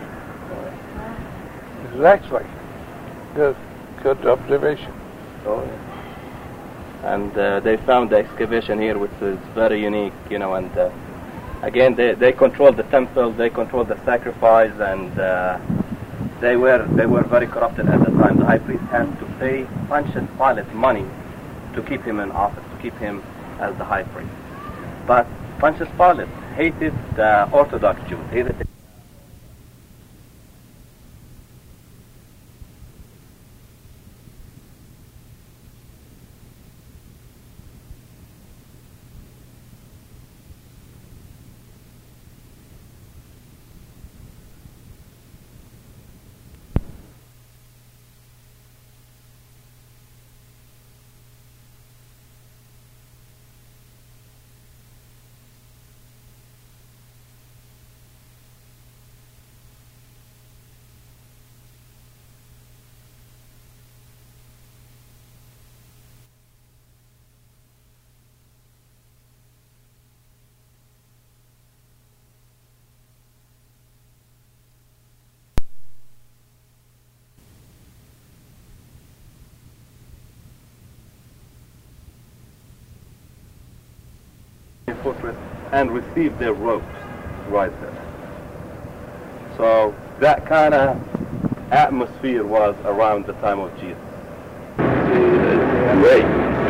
Exactly. Good, good observation. Oh, yeah. And uh, they found the excavation here, which is very unique, you know, and uh, again, they, they controlled the temple, they controlled the sacrifice, and uh, they were they were very corrupted at the time. The high priest had to pay Pontius Pilate money to keep him in office, to keep him as the high priest. But Pontius Pilate hated the Orthodox Jews, hated the fortress and received their robes right there. So that kind of atmosphere was around the time of Jesus. Great.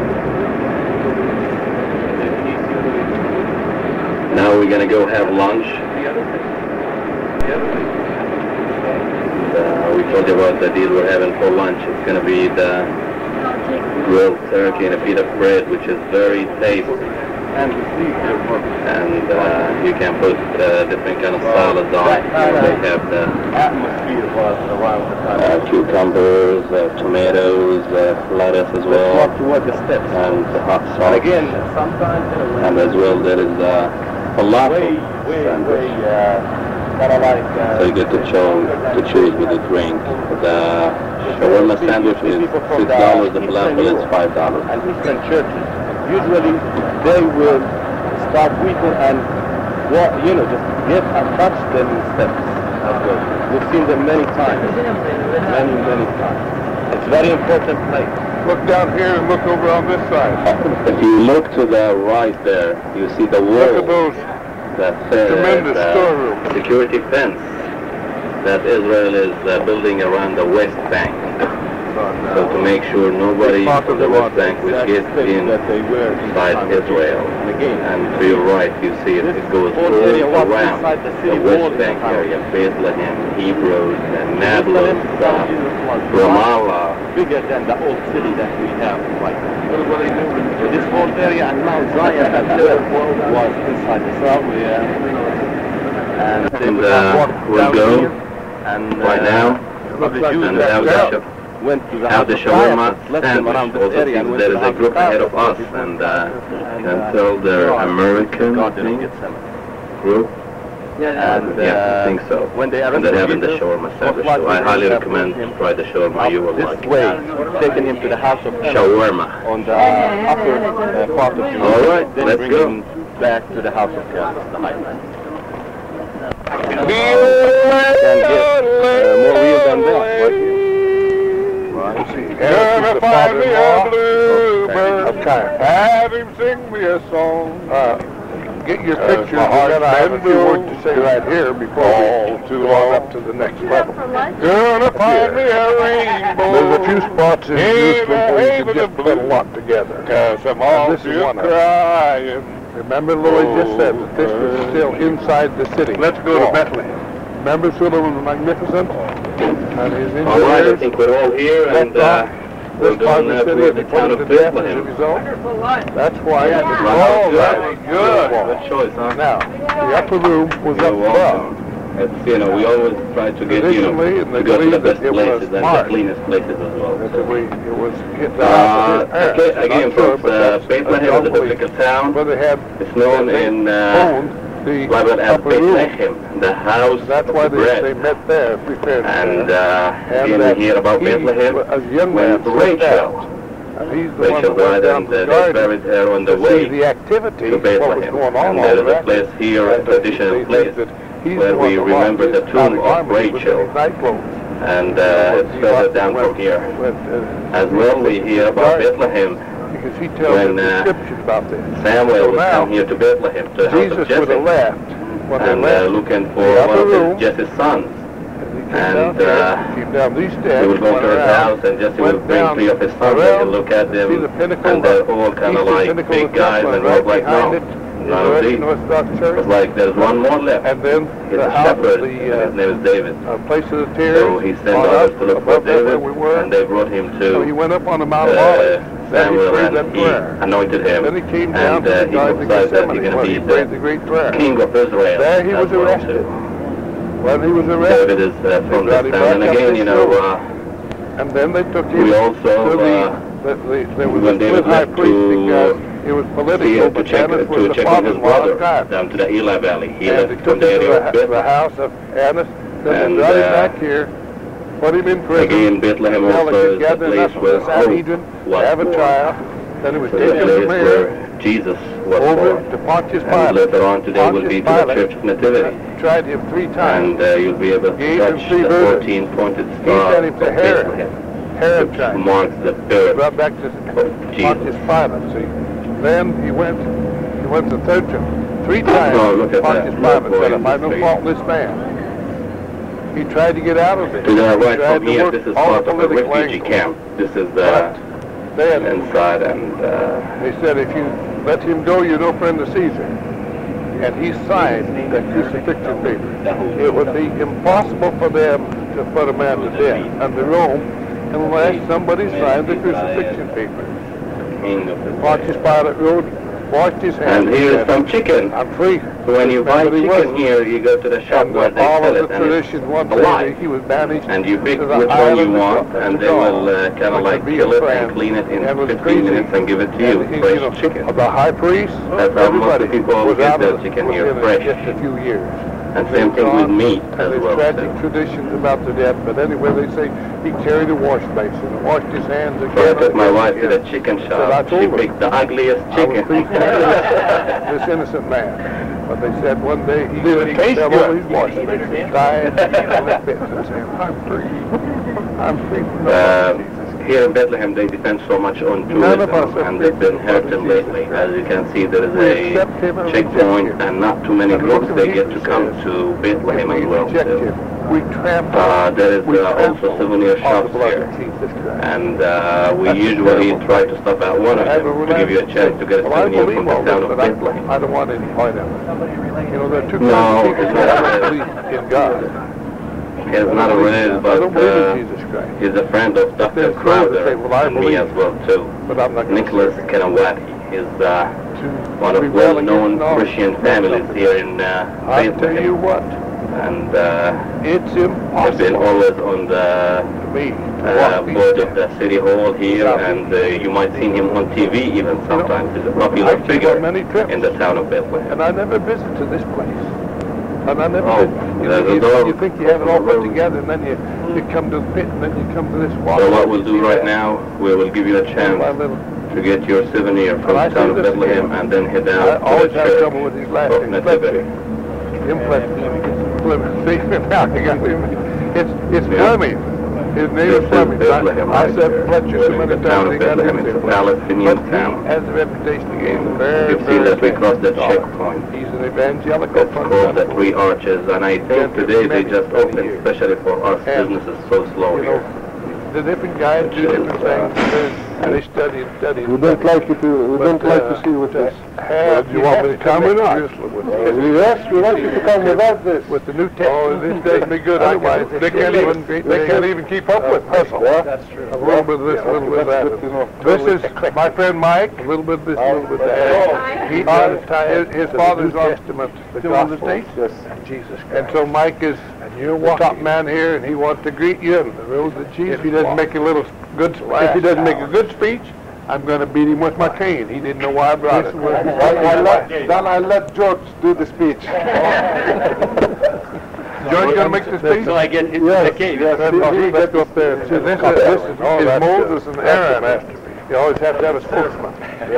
Now we're going to go have lunch. Uh, we told you about the deal we're having for lunch. It's going to be the grilled turkey and a piece of bread, which is very tasty. And and uh, you can put uh, different kind of salads on it. They have the atmosphere was around the time. Uh, cucumbers, uh, tomatoes, uh, lettuce as well. Let's walk toward the steps. And the hot sauce. And again, sometimes and as well there is uh, falafel sandwich. Uh, kind of like, uh, so you get to choose to choose with the drink. The shawarma sandwich is six dollars. The falafel is five dollars. And Eastern churches, usually they will start weeping and walk, you know, just get and touch them steps. We've seen them many times, many, many times. It's a very important place. Look down here and look over on this side. If you look to the right there, you see the wall. Look at those that says, tremendous uh, storerooms. Security fence that Israel is uh, building around the West Bank. So to make sure nobody from the West Bank will get inside Israel. And to your right, you see it, it goes all around the West Bank area, Bethlehem, Hebron, Nablus, Ramallah. Bigger than the old city that we have right now. So this whole area and Mount Zion was inside the south. And then uh, we'll go and right now and have the went to the have the shawarma sandwich. Also, there is a group ahead of us, and uh, until they're American group. And, uh, yeah, I think so. When they and they're having the shawarma sandwich. So I highly recommend to try the shawarma. You will like it. Way, taking him to the house of shawarma on the upper uh, part of Jerusalem. All right, then let's go. Him back to the house of God, the high priest. can get uh, more real than that. What you? Gonna find me a bluebird. Okay. Have him sing me a song. Uh, get your Uh, pictures, my and heart then I have a few bends words to say right here before all we too go on long. up to the next level. Gonna find me a rainbow. There's a few spots in in Jerusalem the where you haven can of just put a blue. lot together. Cause I'm And all this is still one of them. crying. Remember, Louis just said that this was still inside the city. Let's go to wall. Bethlehem. Remember Solomon the Magnificent? And his All right, I engineers think we're all here, and uh, we're this part going of uh, the city to and the they put town it of to death as a Bethlehem. result. That's why it was Wow, all very that. good. wall. Good choice, huh? Now, the upper room was You're up above. welcome. It's, you know, we always try to get, you know, Traditionally, and they to go to the believe that best it was places and the smart. cleanest places as well. That So. we, it was hit the Uh, house of his okay, parents. again, Not sure, folks, but uh, that's Bethlehem is a strong belief. biblical town. Where they had, It's known they in uh, owned the Bible as upper room. Bethlehem, the house That's of why the they, bread. they met there, prepared And there. uh, And again, that we hear about he, Bethlehem as a young when man, slipped out. Rachel, And he's the one Rachel that went died, down and to the uh, they garden buried her on the to way see the activity, to what was Bethlehem. going on And all there is a around. place here, a And, uh, they traditional think place, that he's where the one we that remember lost the his tomb outer of garment with Rachel. his night clothes. and uh, it's He further went- down went- from here. went, uh, As well, we hear about garden. Bethlehem. Because he tells when, the uh, description about this. Samuel So would now, come here to Bethlehem, to the house Jesus of Jesse, would have left when they and uh, left. looking for the one upper of room. his, Jesse's sons. He came and, down here, uh, came down these steps, He would go went to his around, house, and Jesse went would bring down three of his sons, and around, he'd look at see them, the pinnacle, and they're all kind of eastern like pinnacle big of guys, Temple, and right he was like, behind no, it, none of the these. Orthodox It Church. was like, there's one more left. And then He's the a house shepherd, of the and his uh, name is David. uh, place of the tears. So he sent on others up to look for above that where David, we were. and they brought him So he to went up on the Mount of uh, Olives. Then he Samuel, prayed that and he prayer. anointed him, Then he came down and to uh, the he Garden of prophesied that he's Gethsemane going where to he be prayed the the great prayer. king of Israel. There he as was well, arrested. too. When he was arrested, David is uh, from They brought this him town, and back up again, this you know, road. uh, and then they took him we to also the, uh, the, the, there was when a David split high left priest to because it was see political, to but check, Annas was to the check on his father-in-law brother of God. down to the Eli Valley. He And left they from took the him to area the, of ha- the Bethlehem. house of Annas. Then And, they brought him uh, back here, put him in prison. Again, Bethlehem until they also could is the gather place enough of where the hope Sanhedrin to was have a born. trial. Then he was So the taken place from here where Jesus was over born. to Pontius And Pilate. later on today will Pontius be to the Pilate Church of Nativity. tried him three times. And uh, you'll be able to Gave him touch three the verdicts. fourteen-pointed He star sent him of to Herod. Bethlehem, Herod which tried him. marks the birth Brought back to of Jesus. Pontius Pilate, see. Then he went, he went the third time. Three times, Oh, look at Pontius that. Pilate Look, said, boy, I find no in the fault in this man. He tried to get out of it. To the He right tried from to here, work this is all part the of a political refugee angles. camp. This is uh, Then inside, and uh, they said, if you let him go, you're no friend of Caesar. And he signed that crucifixion paper. It would be impossible for them to put a man to death under Rome unless somebody signed the crucifixion paper. king of the Pontius Pilate rode, washed his hands. And here's said, some chicken. I'm free. When you buy But he chicken wasn't. here, you go to the shop And where they all sell of it, the and tradition, it's one day alive. he was banished And you pick to which the one you island of want, Gaul, and they Gaul, will uh, kind of which like would be kill a it friend, and clean it in and was fifteen crazy. minutes and give it to you, And he, fresh you know, chicken. The high priest, That's how most everybody of the people was get out their of chicken was here, in fresh. just a few years. And same thing with meat And as there's well. tragic too. traditions about the death, but anyway, they say he carried a wash basin and washed his hands again. So I took my and wife to again. the chicken Said, I shop. She told her, picked the ugliest I was chicken. free from this, this innocent man. But they said one day he, Did it he taste fell good? over his wash basin, died, and they bit and said, I'm free. I'm free from the Uh, Lord Jesus. Here in Bethlehem, they depend so much on None of us tourism, are and they've been free from hurting Jesus. lately. As you can see, there We is accept him a and checkpoint, reject him. and not too many And groups look at they get to Jesus come says, to Bethlehem we as well. reject too. him. We trample. Uh, there is we uh, trample also souvenir on shops the blood here. of Jesus Christ. And uh, we That's a usually terrible try thing. to stop at one of I have them a to give you a chance to get a well, I souvenir believe from the all town this, of but I, Bethlehem. I don't want any point of it. You know, there are two No, kinds of people it's who not. don't believe in God. He's not a relative, I but don't believe uh, in Jesus Christ. he's a friend of Doctor There's those that say, Crowder well, I and me believe, as well too. but I'm not going Nicholas to Kanawati is uh, to one of rebel well-known against all- Christian families here in uh, I tell Bethlehem. you what, And uh, it's they've been impossible always on the to me to uh, walk these board of steps. the city hall here, and uh, you might see him on T V even sometimes. He's a popular I've been figure on many trips. in the town of Bethlehem. And I never visited this place. And I never Oh, did. You, there's know, a you, door you think you have it all over put the road. together, and then you, you come to the pit, and then you come to this walk. So what we'll do See right that? now, we will give you a My chance little, to get your souvenir from Well, I the town say of this Bethlehem again. and then head I out to always the have church trouble with these last of things. Nativity. Inflexion. Plymouth. See, now I got him. It's, it's Yeah. Fleming. His name This is Fleming. is Bethlehem, I, I right said here. Fletcher so many The town times. of he got Bethlehem his is a name. Palestinian But he town. has the reputation of being very, You've seen very that we crossed the advanced. checkpoint. He's an evangelical That's called the fundamentalist. Three Arches, and I think today they just opened, especially for us And, businesses so slow You here. know, the different guys do different things, and they study and study. We don't like you to, we don't like to see with this. Well, do you want me to come or not? Yes, we want you to come without this. With the New Testament. Oh, this doesn't be good otherwise. They can't even, they can't even keep up with us. That's true. A little bit of this, a little bit of that. This is my friend Mike, a little bit of this, a little bit of that. He, his, his father's Testament, still in the States. Yes. Jesus. And so Mike is the top man here, and he wants to greet you. And the road that Jesus. If he doesn't make a little good, if he doesn't make a good speech, I'm going to beat him with my cane. He didn't know why I brought it. I, I let, then I let George do the speech. George going to make the speech? So I get into Yes, the cave. yes, Let's he- he let's gets- go up there. See, this is, this is, is Moses and Aaron. You always have to have a spokesman.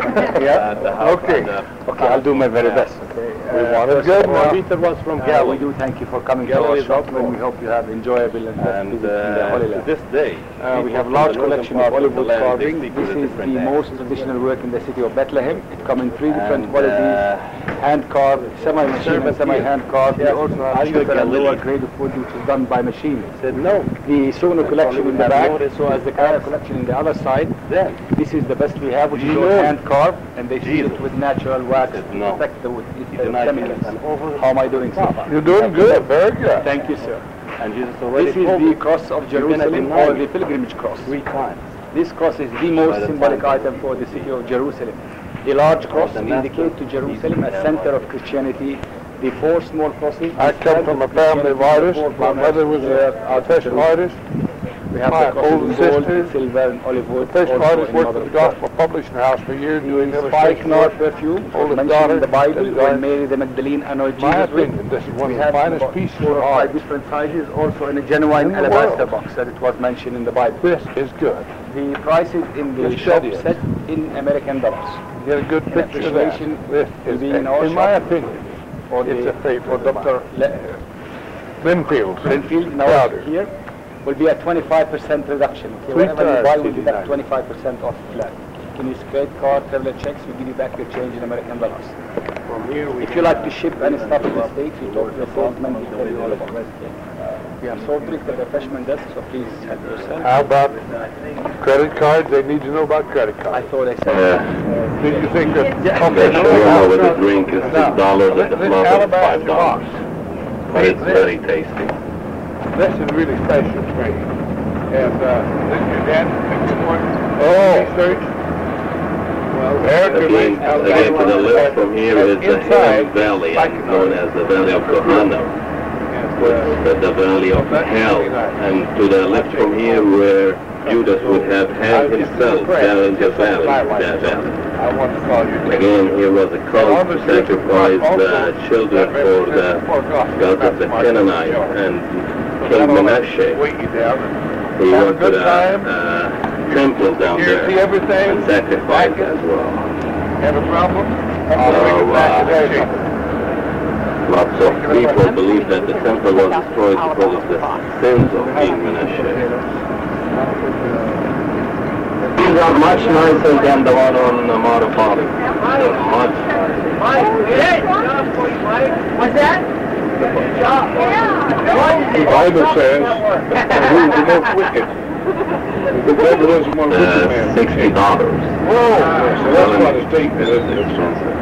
Yeah. Okay. Okay, I'll do my very best. We want it good now. Peter was from Uh, we Galilee. do thank you for coming Galilee to our is shop, not and far. we hope you have enjoyable and And visit in the Holy uh, to Land. this day, Uh, we people have from large the northern collection of part olive the wood land, they carving. speak This with a is different the accent. most traditional work in the city of Bethlehem. It comes in three different And, qualities: uh, hand carved, semi-machine, and servant semi-hand carved. We Yes. also Are have you cheaper and Galilee? lower grade of wood, which is done by machine. said no. The Sono collection in the have back, noticed so as the Kaya collection in the other side. Then This is the best we have, which is all Jesus. hand carved, and they seal Jesus. it with natural wax to No. protect the wood. you Instead of deny me chemicals. an over. How am I doing, sir? You're doing good, very good. Thank you, sir. And Jesus already This is told the me cross of You're gonna Jerusalem, deny or me. the pilgrimage cross. three times. This cross is the By most the symbolic time- item for the city of Jerusalem. The large cross the master indicates to Jerusalem a piece. center of Christianity. The four small crosses. I come from a family of artists. My mother was a professional artist. We have my the crosses in older gold, sister, silver, and olive wood. Professional also artist in worked mother for the of God. Gospel Publishing House for years doing The illustration spikenard work. perfume, Oldest mentioned daughter, in the Bible, that is when ours. Mary the Magdalene anointed My Jesus with. opinion, this is one We of the have finest about pieces four of or five art. different sizes, also in a genuine In the alabaster world. box, that it was mentioned in the Bible. This is good. The prices in the Let's shop study it. set in American dollars. Get a good In picture of that. appreciation This will is, be in our in my shop. opinion, For it's the, a favorite for of Doctor Le- Linfield. Renfield, now Crowder. here, will be a twenty-five percent reduction. Okay, Three whatever you times buy, we fifty deduct dollars. twenty-five percent off flat. Can you credit card, traveler checks, we give you back your change in American dollars. From here we If you like to ship any stuff to the States, you talk to the salesman, we tell you all about it. We have salt drink at the refreshment desk, so please help yourself. How about credit cards? They need to know about credit I cards. thought I said Uh, Did you think that? the Okay, shawarma with the drink is six Now, dollars this- and the this flour is five alabaster dollars. box. But it's This- very tasty. This is really special for me. And, uh, this your dad, oh. research. Well, Eric Again, again to the left from here is the Hinnom Valley, and known as the Valley of Kohanim, the, the Valley of Hell. And to the left from here where Judas would have had himself down in the valley, that valley. I want to call you. Again, here was a cult to sacrifice the children for the gods of the Canaanites and King Menashe. Wait you down. He Have a went to good the time. uh, temple down You there see everything? and sacrificed as well. Have a problem? So, Back to uh, there. lots of people believe that the temple was destroyed because of the sins of King Menashe. These are much nicer than the one on the Mount of Olives. They're much nicer. What's that? The Bible says, who is the most wicked? The devil is the one wicked Uh, man. sixty dollars. Whoa! So that's what a statement is.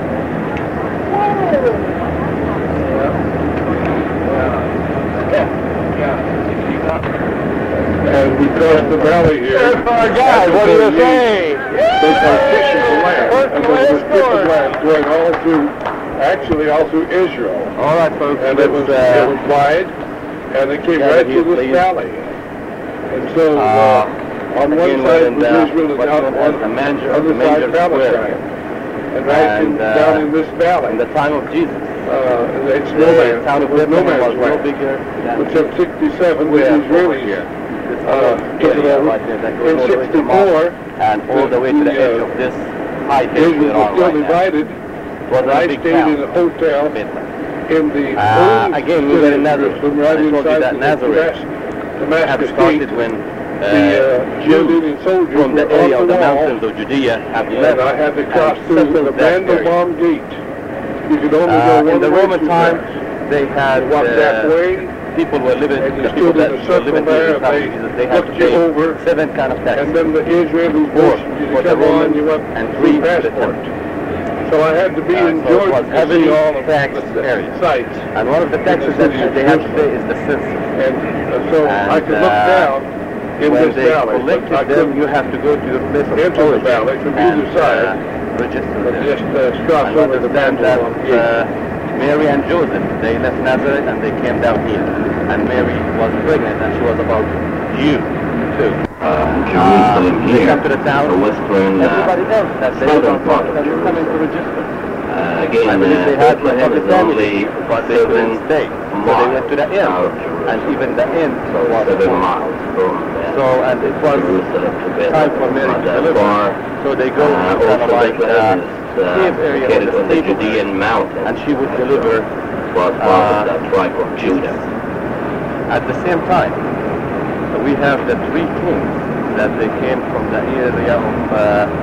And we crossed the valley here. Our guy, what do you say? They partitioned the land. And there was a strip of land going all through, actually all through Israel. all right, folks. And it was, let's, it was wide, and it came Yeah, right here, through this please. valley. And so, uh, on one again, we're side in was the- Israel, and what's down known on as the manger- the other the side manger Palestine. And right in, And, uh, down in this valley, in the time of Jesus. uh, it's no The man, town of was no Bethlehem was man's no land. bigger than Until sixty-seven, the Where? Israelis, Here. uh, took it area over. right there that goes In all the way to the mosque, sixty-four, and all the way to the the, edge uh, of this high hill Israel we're was on still right now. divided. Was And a I big stayed town. in a hotel Bethlehem. in the Uh, old again, we were in Nazareth. Jerusalem, right I told you inside that the Nazareth Damascus, have Damascus started gate. when The uh, uh, Jews Jordanian soldiers from the were area on of the wall, mountains of Judea have and left I had to cross and through settled the that area. Mandelbaum gate. You could only Uh, go in one the way Roman through times, that. they had You walked that uh, way, people were living. and you The people stood in that a were circle living there, here in and the they time of Jesus, they had to looked you pay over, seven kind of taxes. and then the Israeli Four forced you to for the come on, Romans you went and through three for the passport. Temple. So I had to be Uh, in so it Georgia was to heavily see all of taxed the area. sites. And one of the taxes that they have to pay is the census. And uh, so And, I could look uh, down in when this they valley, but collected I them, couldn't you have to go to your place of enter the origin valley from and, either side, uh, register but there. just uh, cross And over the understand that Mandelbaum gate. uh, Mary and Joseph, they left Nazareth and they came down here. And Mary was pregnant and she was about due too. Uh, Jerusalem Uh, they here, come to the town. the western, Everybody uh, else that they southern were part of that were coming to Jerusalem. register. Uh, I again, believe they uh, had Bethlehem public is only family, but they couldn't seven stay. So they went to the inn, miles out of Jerusalem. and even the inn So was seven full. miles from uh, So, and it was Jerusalem to time Bethlehem. for Mary Not to that deliver. far. So they go Uh, to kind of also like Bethlehem uh, is uh, cave area located with on the the stable, Judean mountain. and she would deliver was part uh, of the tribe of Judah. At the same time, we have the three kings that they came from the area of uh,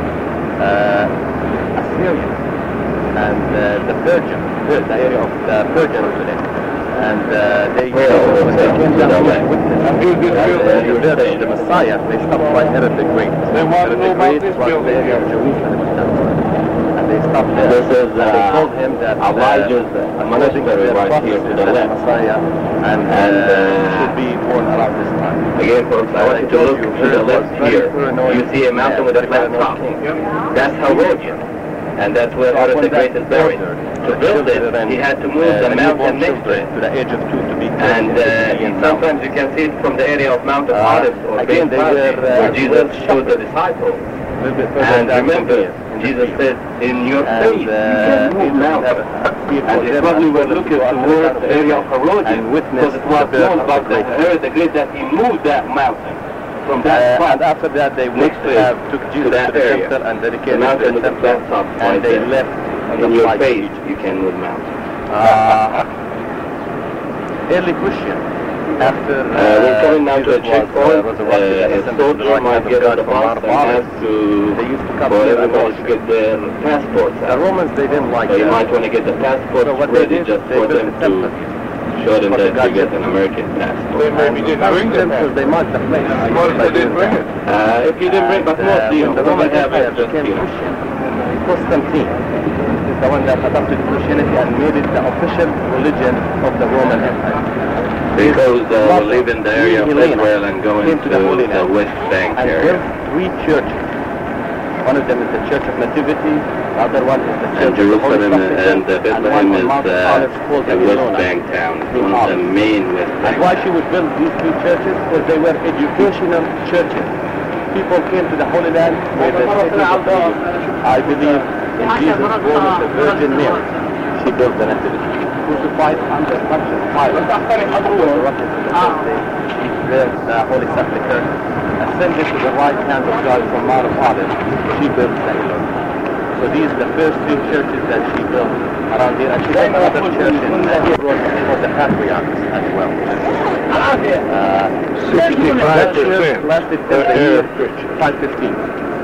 uh, Assyria and uh, the Persian, the the area of the Persian today. And uh, they, Well, when they came down well, here with them, You did and, feel uh, that you the, were Verge, the Messiah, they stopped by Herod the Great. They want to Herod know the about Great this was the building area of here. Jerusalem itself. And they stopped there. This is and they uh, told him that Elijah's uh, uh, according to monastery their right here to prophecies the that left. Messiah and, And, uh, uh, should be born around this time. Again, folks, I want you to look to the left here. You see a mountain with a flat top. That's Herodian. And that's where Herod the Great is buried. To build it, he had to move the mountain next to it. To the age of two to be And uh, sometimes you can see it from the area of Mount of Uh, Olives or again, Beit they Fage, were, uh, where Jesus well showed the shepherds. disciples. a little bit further And down remember, from here, in the Jesus field. said, in your And, faith, you uh, can move Jesus mountains. never- And they probably were looking towards the area of Herodian, and witnessed because it was the birth known of by the great Herod the Great that he moved that mountain from Uh, that spot. and after that, they went Next to to it, have took Jesus that to the area. temple and The dedicated mountain the with the temple, flat top and right they there. left on the In your flight to faith, Egypt. you can move mountains. Uh, early Christian, after Uh, we're coming now to a Jesus was, checkpoint. uh, resurrected and Uh, a ascended to the soldier right might hand of get on God the from bus Mount and Olives. have to, They used to come for here and everybody to worship. get their passports The out. Romans, they didn't like So you that. might want to get the passports So what they ready did, just they for built them a temple. to show them For that the you get God an American passport. They maybe didn't bring their Because they marked the place. What if they didn't bring it? Uh, if you didn't bring, but And, most uh, do. when the Some Roman have Empire it just became here. Christian, Constantine is the one that adopted Christianity and made it the official religion of the Roman Empire. Because uh, Lot we live in the area of Helena Israel and going came to to the Holy the Land West Bank and area. built three churches. One of them is the Church of Nativity, the other one is the Church And of the Holy Jerusalem Sepulchre, and uh, and Bethlehem one on is Mount uh, Olives called a the West Elona. Bank town. It's In one of the Olives. main West And Bank why she would build these three churches? Because they were educational churches. People came to the Holy Land where the city of Egypt. I believe in Jesus born of the Virgin Mary. She built the Nativity. Crucified under Pontius Pilate. Resurrected to the third day. There, the Holy Sepulchre. Ascended to the right hand of God from Mount of Olives. She built the Elona. So these are the first three churches that she built around here. And she built another church in uh, Hebron for the patriarchs as well. Uh, Sixty-five percent. lasted till the year five fifteen.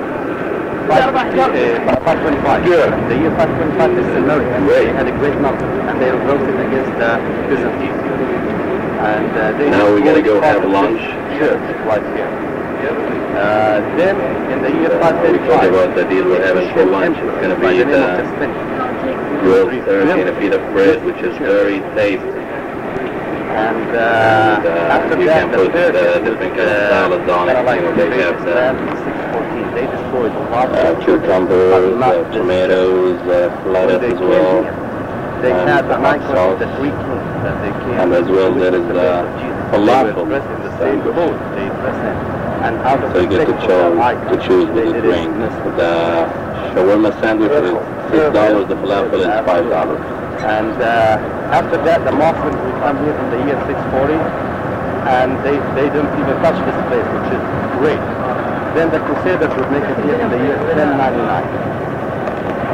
five twenty-five. Good. The year five twenty-five, the Samaritans, they had a great number, and they revolted against the Byzantines. And uh, they Now we're gonna go destroyed have part of lunch. this church right here. Uh, then, in the year five We talked thirty-five, about the deal we're having for lunch. It's going to by be the name of the Justinian. grilled turkey and a piece of bread, which is very tasty. And uh, And, uh, after you that, can the put, third uh, was, different kind of uh, salads on it. kinda like You know, they the have the, land in six fourteen. They destroyed a lot Uh, of cucumbers, but not uh, this. tomatoes, uh, When lettuce they as came well. here, they and had the hot icon of sauce. the three kings that they came. And as well, there is, the place uh, of Jesus. falafel They were dressed in the same sandwich. clothes. They dressed in. And out of So you get to respect for choose, that icon, to choose they with the did it. drink. The shawarma sandwich is six dollars, the falafel is five dollars. And uh, after that, the Muslims will come here in the year six forty, and they, they don't even touch this place, which is great. Then the Crusaders would make it here in the year ten ninety-nine.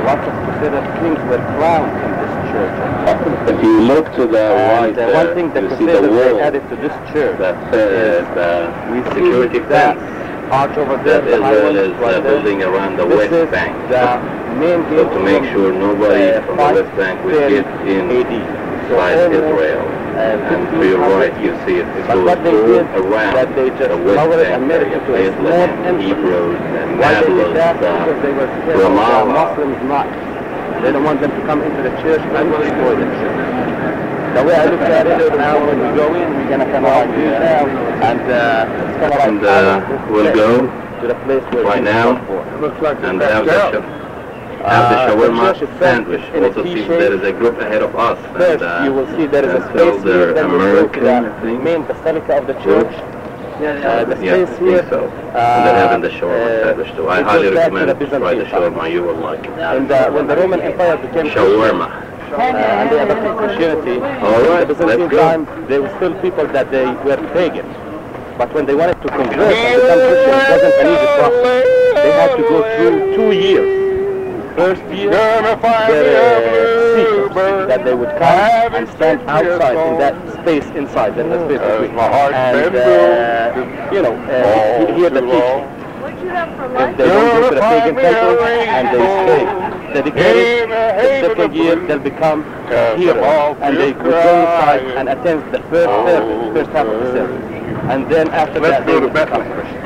lots of Crusader kings were crowned in this church. If you look to the right, And, uh, one thing the you see the Crusaders they wall, added to this church that uh, the we security see that fence arch over there. that the high Israel one is right uh, there. building around the This West is Bank. the main So gate to make from, sure nobody uh, from the West Bank will ten get in A D. So inside almost, Israel. uh, And to your right, you see it But goes what they all did, around that they just the West lowered it Bank and made it area, into a small Bethlehem, entrance. Hebrews, and Why they did Nablus, that? uh, Because they were scared of the Ramallah. Muslims not. They don't want them to come into the church and destroy the church. The way I look at it now, when we go in, we're gonna come out here now, and uh, it's kind of like And uh, we'll go to the place where right Jesus now was born. Looks like and it's have the, passed sh- out. have the Uh, shawarma the church itself sandwich. in a Also see T-shape. there is a group ahead of us. First, and, uh, you will see there is a and so space here, they're then we'll go to American the thing. main basilica of the church. Uh, the Yeah, I space think here, so. uh, and they're having the shawarma uh, sandwich too. I it highly goes back to recommend the it. Try the Byzantine shawarma, you will like it. And uh, when the Roman Empire became Shawarma. uh, and they adopted Christianity, All right, in the Byzantine let's go. time, there were still people that they were pagan. But when they wanted to convert and become Christian, it wasn't an easy process. They had to go through two years. First year, there were seekers that they would come and stand outside in that space inside, that the space between. And, uh, you know, uh, hear the teaching. What'd you have for If lunch? they don't go to the pagan temple and they stay dedicated, the second year they'll become heroes and they would go inside and attend the first service, first half of the service. And then after Let's that they go to will become Bethlehem. Christian.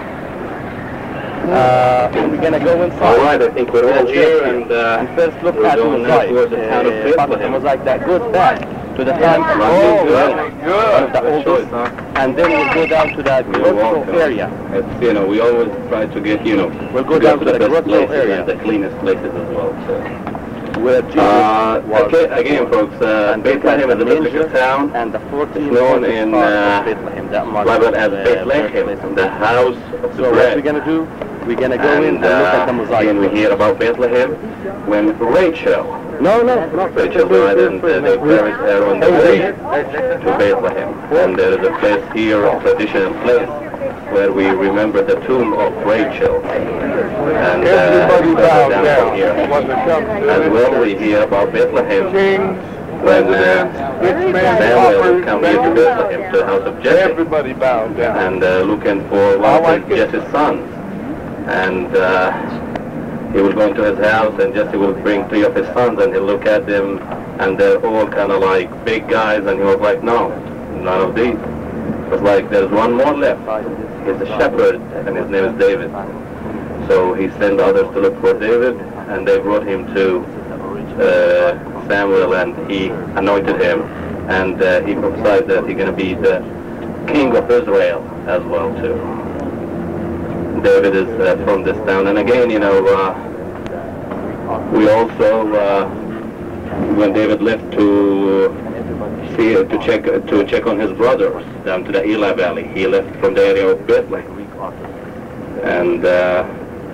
Uh, and we're gonna go inside. All right, I think we're all here, and uh, And first look we're at the going now mosaic. towards the town of Uh, part of the Bethlehem. mosaic that goes back to the time of Oh, Israel, very one of the Good choice, oldest. huh? And then we'll go down to that You're grotto welcome. area. It's, you know, we always try to get, you know, We'll go to down to to the the best grotto places area. and the cleanest places as well. So. Where Jesus Uh, was okay, again, folks, uh, and Bethlehem is a biblical town. and the fourteen It's known in uh, Bethlehem, that marks Bible as the Bethlehem, birthplace of the house of the So what bread. we're gonna do? We're gonna go in and And look at the uh, mosaic. again, we hear about Bethlehem when Rachel, No, no, no. Rachel died and uh, they buried her on the way to Bethlehem. And there is a place here, a traditional place, where we remember the tomb of Rachel. And uh, Everybody further bow down down from here. when they come to As it. well, we hear about Bethlehem Kings, when uh, presidents, rich man Samuel would offers, come here to Bethlehem, to the house of Jesse, everybody bowed down. and uh, looking for one of his Jesse's sons. And uh, he will go into his house, and Jesse will bring three of his sons, and he'll look at them, and they're all kind of like big guys, and he was like, no, none of these. It was like, there's one more left. He's a shepherd, and his name is David. So he sent others to look for David, and they brought him to uh, Samuel, and he anointed him, and uh, he prophesied that he's going to be the king of Israel as well too. David is uh, from this town, and again, you know, uh, we also, uh, when David left to see, to check, to check on his brothers down to the Elah Valley, he left from the area of Bethlehem, and uh,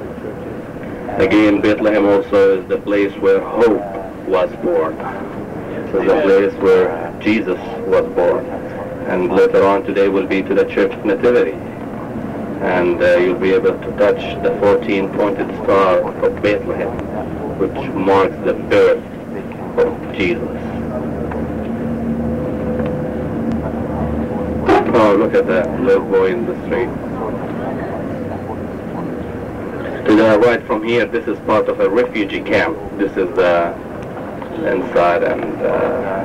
again, Bethlehem also is the place where hope was born. So the place where Jesus was born, and later on today will be to the Church of Nativity. And uh, you'll be able to touch the fourteen-pointed star of Bethlehem, which marks the birth of Jesus. Oh, look at that little boy in the street. To the right from here, this is part of a refugee camp. This is the inside, and uh,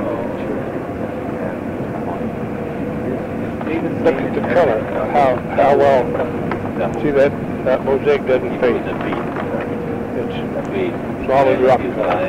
Look at the color, how, how well, see that, that mosaic doesn't fade. It's solid rock.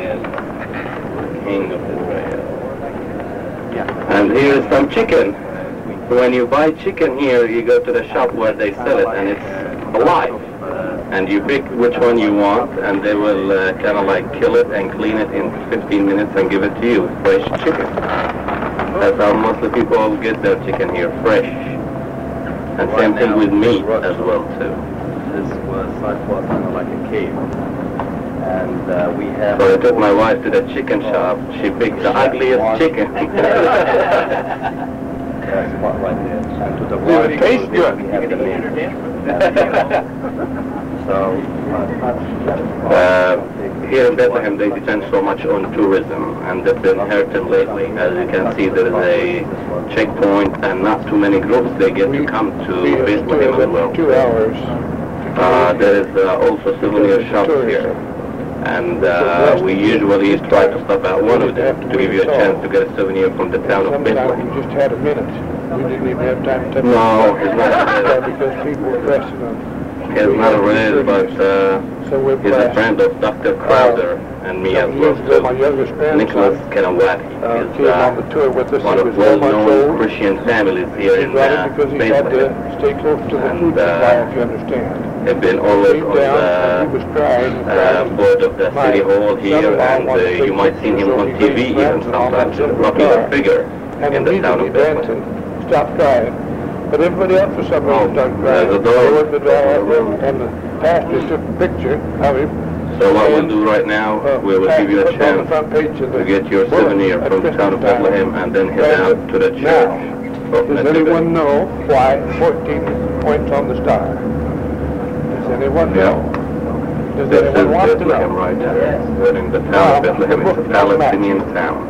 King of Israel. And here is some chicken. When you buy chicken here, you go to the shop where they sell it, and it's alive. And you pick which one you want, and they will uh, kind of like kill it and clean it in fifteen minutes and give it to you, fresh chicken. That's how most of the people get their chicken here, fresh. And same thing with meat as well too. This was site was kind of like a cave, and uh, we have. So I took my wife to the chicken shop. She picked the ugliest chicken. uh, spot right there. And to the Yeah, right, it tastes good. we have the main. So, uh, here in Bethlehem, they depend so much on tourism, and they've been hurting lately. As you can see, there is a checkpoint, and not too many groups they get to come to Bethlehem as well. Two hours. Uh, there is uh, also souvenir shops here, and uh, we usually try to stop at one of them to give you a chance to get a souvenir from the town of Bethlehem. We just had a minute. We didn't even have time to... No, it's not. Because people were pressing on. He's not a related, but uh, he's a friend of Doctor Crowder and me as well. So Nicholas Kanawati is uh, one of well-known Christian families here in uh, Bethlehem. And uh, they've been always on the uh, board of the city hall here, and uh, you might see him on T V even sometimes, not even bigger in the town of Bethlehem. Stop crying. But everybody else for some reason started crying. The door. And the pastor took a picture of him. So what we'll do right now, uh, we will give you a chance to get your souvenir from the town of Bethlehem and then head out to the church. Now, does anyone know why fourteen points on the star? Does anyone know? Does this anyone is want Bethlehem to know? right now. We're in the town of Bethlehem. It's a Palestinian town.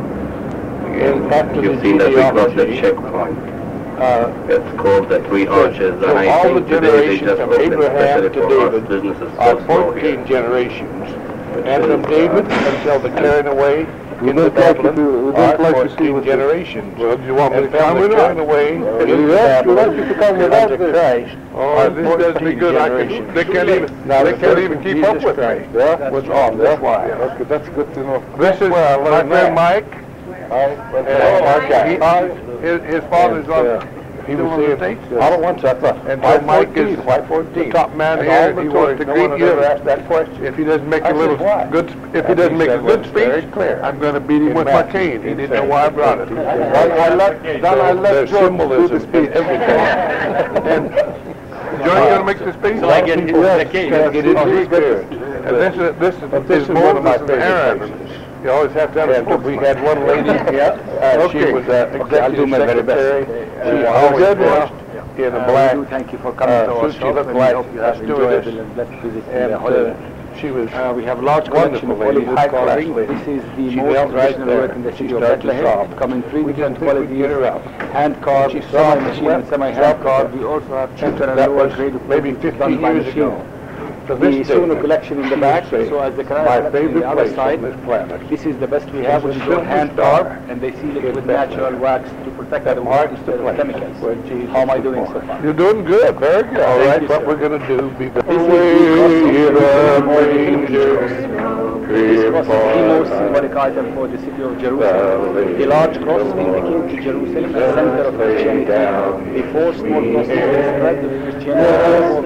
And you've seen that we crossed the checkpoint. Uh, it's called the Three Arches, so and I all think the today they generations just from opened Abraham especially to for us David businesses are so small here. fourteen generations. And from David until the carrying away into Babylon are fourteen generations. Well, do you want me to And come from or the not? carrying away Well, into yes, we'd like Babylon you to come with unto us. Christ Oh, are this does me fourteen good. I can, generations. they can't even, Now, they the can't birth even of keep Jesus up with Christ me. Yeah? was on this wire. Okay, that's good to know. This is Well, my friend Mike. I, And our guy. his, his father's And, on, uh, he still was on the saying, States? I don't want that. And so Mike is the top man And here, all and the he tourists, wants to no greet one you. has ever asked that question. If he doesn't make I a little said, why? good, if he And doesn't he make a said, good well, very speech, clear. I'm going to beat him In with my Matthew, cane. He he didn't know said, why I brought it. I, I let, then I let There's George do the symbolism speech. in everything. And Johnny going to make the speech? So I get his Yes, the cane. yes, Get into yes, his spirit. And this is, this is, But this is is one of my Moses and favorite Aaron. places. You always have to have a And we spokesman. had one lady, uh, she Okay. was uh, Okay, I'll do executive my very best. secretary. She Uh, always good, dressed in a Uh, black we do thank you for coming uh, to our suit. She shop, looked and we like hope you a have stewardess. enjoyable and blessed visit in And the uh, holiday. she was Uh, we have large collection wonderful of lady, olive high carving. class lady. This is the She most knelt right traditional there. work in the She city of started to Bethlehem. sob. Come in three We different didn't think we'd qualities, get her up. hand carved, She sobbed, semi-machine, wept, and semi-hand dropped carved. her. We also have cheaper and That lower was grade of maybe plates fifteen done by years machine. ago. To The this day, Sunu collection in the back, she would say, so as the Quran my collection on favorite the other place side. on this planet. This is the best we have, which is Silver hand Star carved, and they seal it in with Bethlehem. natural wax to protect That the marks wood the instead of place chemicals. where Jesus How am I was doing born. so far? You're doing good, very good. All Thank right, you, what sir. we're going to do, be the This is the way cross of the the manger, This cross is the most symbolic item for the city of Jerusalem. The large cross indicates Jerusalem as center of Christianity. The four small crosses spread of Christianity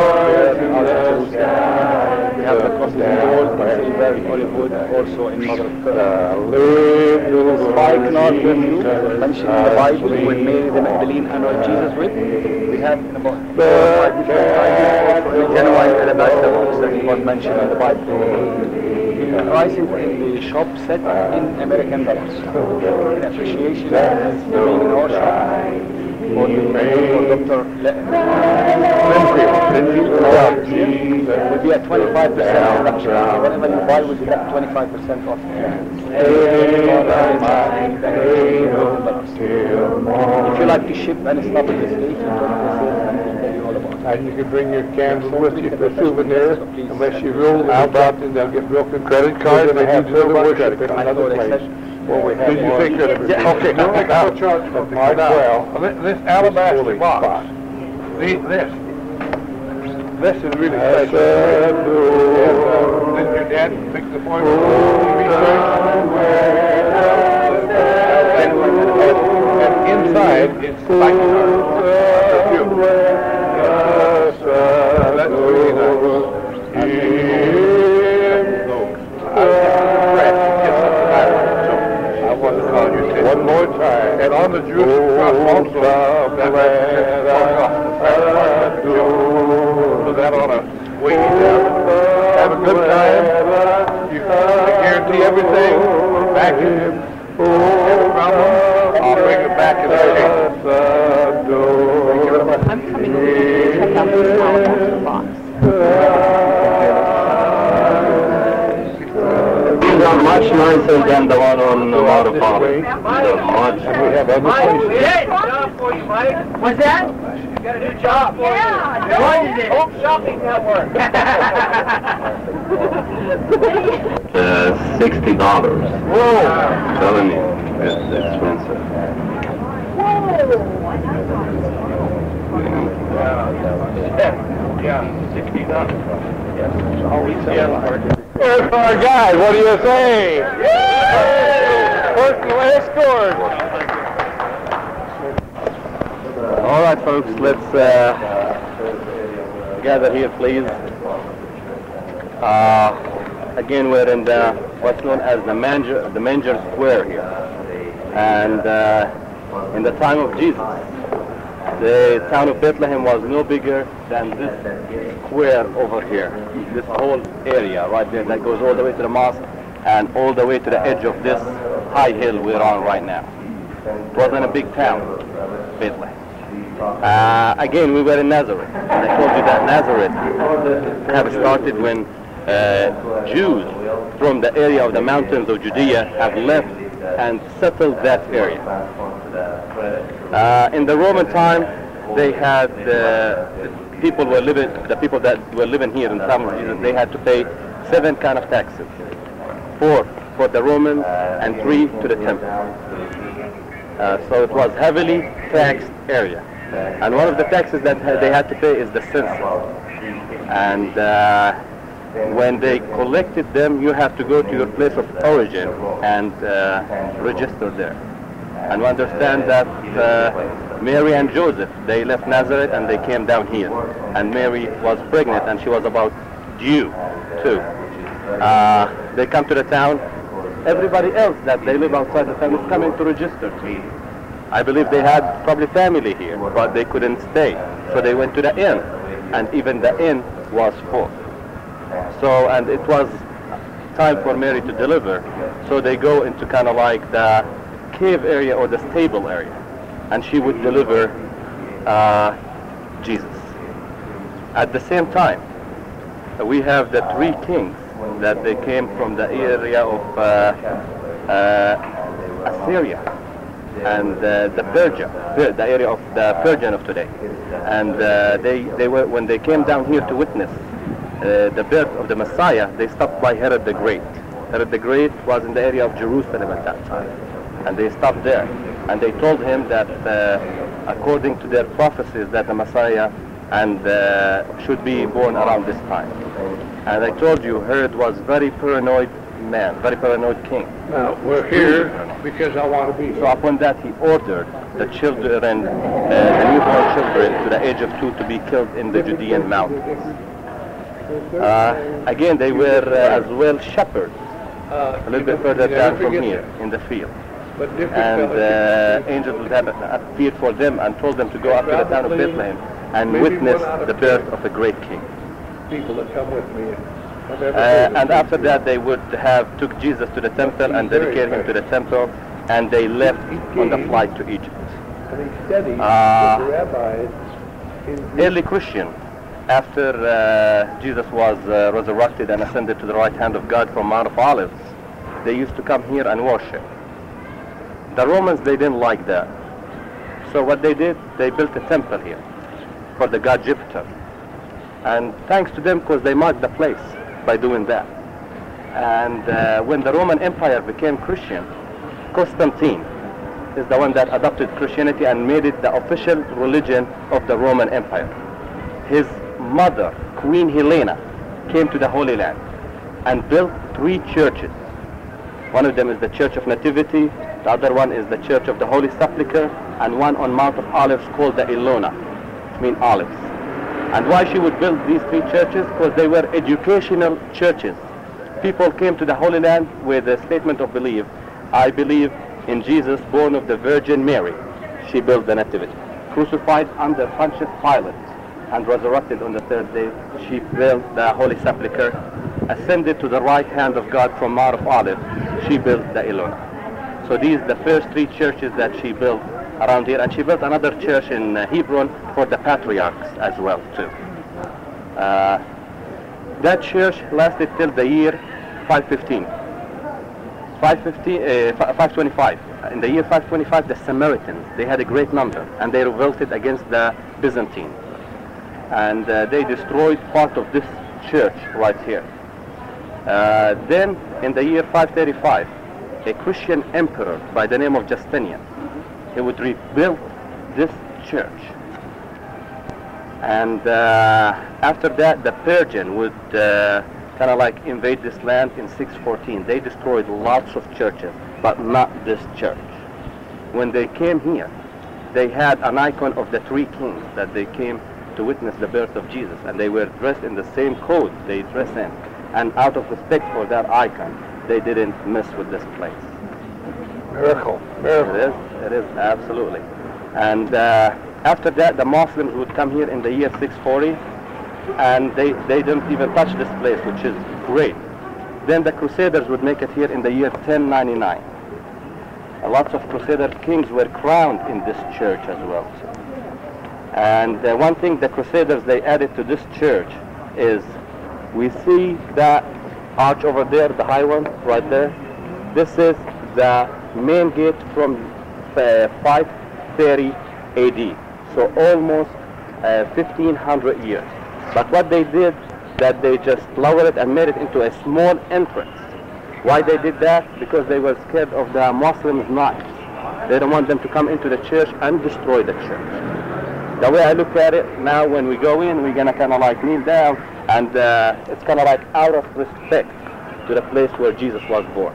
out of Jerusalem. We have the cross in gold, silver, olive wood, also in mother of pearl. Spikenard perfume mentioned in the Bible when Mary the Magdalene anointed Jesus with. We have in about five different kinds, also a genuine alabaster box that was mentioned in the Bible. The prices in the shop set in American dollars. In appreciation as being in our shop for the for Doctor Linfield will be at twenty-five percent reduction. Whatever you buy will be at twenty-five percent off. If you like to ship any stuff in this week, you can tell you all about it. And you can bring your candle with you for souvenir, unless you roll out out and they'll get broken. Credit card, they have to worship in another place. Well, we have Did you more think that? Yeah. Okay, now make a charge for me. Mark well. This this alabaster box. The, this. This is really special. And, uh, did your dad make the point? And, and, and inside it's spikenard perfume. That's really nice. I think so, I regret to get some iron, so I want to call your attention. One more time. And on the Jerusalem cross also, that represents so that ought to weigh you down. Have a good time. You I guarantee everything. Back in. Have a problem. I'll bring it back in the check out this alabaster box. These are much nicer than the one on the Mount of Olives. Much. And we have other places. We had a job for you, Mike. What's that? We got a new job for Yeah, you. what is it? Home Shopping Network. Uh, sixty dollars. Whoa! I'm telling you, it's expensive. Yeah, sixty dollars. Yes, always Where's our guy? What do you say? Personal escort. All right, folks, let's uh, gather here, please. Uh, again, we're in the what's known as the manger, the manger square here, and uh, in the time of Jesus, the town of Bethlehem was no bigger than this square over here, this whole area right there that goes all the way to the mosque and all the way to the edge of this high hill we're on right now. It wasn't a big town, Bethlehem. Uh, again, we were in Nazareth. And I told you that Nazareth have started when uh, Jews from the area of the mountains of Judea have left and settled that area. Uh, in the Roman time, they had uh, people were living. The people that were living here in the time of Jesus, they had to pay seven kind of taxes: four for the Romans and three to the temple. Uh, so it was heavily taxed area, and one of the taxes that they had to pay is the census. And uh, when they collected them, you have to go to your place of origin and uh, register there. And we understand that uh, Mary and Joseph, they left Nazareth and they came down here. And Mary was pregnant and she was about due too. Uh, they come to the town. Everybody else that they live outside the town is coming to register. I believe they had probably family here, but they couldn't stay. So they went to the inn, and even the inn was full. So, and it was time for Mary to deliver. So they go into kind of like the cave area or the stable area, and she would deliver uh, Jesus. At the same time, we have the three kings that they came from the area of uh, uh, Assyria and uh, the Persia, the area of the Persian of today. And uh, they, they were, when they came down here to witness uh, the birth of the Messiah, they stopped by Herod the Great. Herod the Great was in the area of Jerusalem at that time. And they stopped there. And they told him that uh, according to their prophecies that the Messiah and uh, should be born around this time. And I told you, Herod was very paranoid man, very paranoid king. Now, we're here because I want to be here. So upon that, he ordered the children, uh, the newborn children to the age of two to be killed in the Judean mountains. Uh, again, they were uh, as well shepherds, a little bit further down from here, in the field. And uh, angels would have appeared for them and told them to go up to the town of Bethlehem and witness the birth of a great king. People that come with me. Uh, and after that, they would have took Jesus to the temple and dedicated him to the temple, and they left on the flight to Egypt. Uh, early Christian, after uh, Jesus was uh, resurrected and ascended to the right hand of God from Mount of Olives, they used to come here and worship. The Romans, they didn't like that. So what they did, they built a temple here for the god Jupiter. And thanks to them, because they marked the place by doing that. And uh, when the Roman Empire became Christian, Constantine is the one that adopted Christianity and made it the official religion of the Roman Empire. His mother, Queen Helena, came to the Holy Land and built three churches. One of them is the Church of Nativity, the other one is the Church of the Holy Sepulchre, and one on Mount of Olives called the Ilona, which means olives. And why she would build these three churches? Because they were educational churches. People came to the Holy Land with a statement of belief. I believe in Jesus, born of the Virgin Mary. She built the Nativity. Crucified under Pontius Pilate and resurrected on the third day, she built the Holy Sepulchre. Ascended to the right hand of God from Mount of Olives, she built the Ilona. So these are the first three churches that she built around here, and she built another church in uh, Hebron for the patriarchs as well too. Uh, that church lasted till the year five fifteen. five fifteen, uh, five twenty-five. In the year five twenty-five, the Samaritans, they had a great number, and they revolted against the Byzantine. And uh, they destroyed part of this church right here. Uh, then, in the year five thirty-five, a Christian emperor by the name of Justinian, he would rebuild this church. And uh, after that, the Persian would uh, kind of like invade this land in six fourteen. They destroyed lots of churches, but not this church. When they came here, they had an icon of the three kings that they came to witness the birth of Jesus, and they were dressed in the same coat they dress in. And out of respect for that icon, they didn't mess with this place. Miracle, miracle. It is, it is, absolutely. And uh, after that, the Muslims would come here in the year six forty, and they, they didn't even touch this place, which is great. Then the Crusaders would make it here in the year ten ninety-nine. A lot of Crusader kings were crowned in this church as well. And uh, one thing the Crusaders, they added to this church is, we see that arch over there, the high one right there. This is the main gate from uh, five thirty A D, so almost uh, fifteen hundred years. But what they did, that they just lowered it and made it into a small entrance. Why they did that? Because they were scared of the Muslims' knives. They don't want them to come into the church and destroy the church. The way I look at it now, when we go in, we're gonna kind of like kneel down, and uh, it's kind of like out of respect to the place where Jesus was born.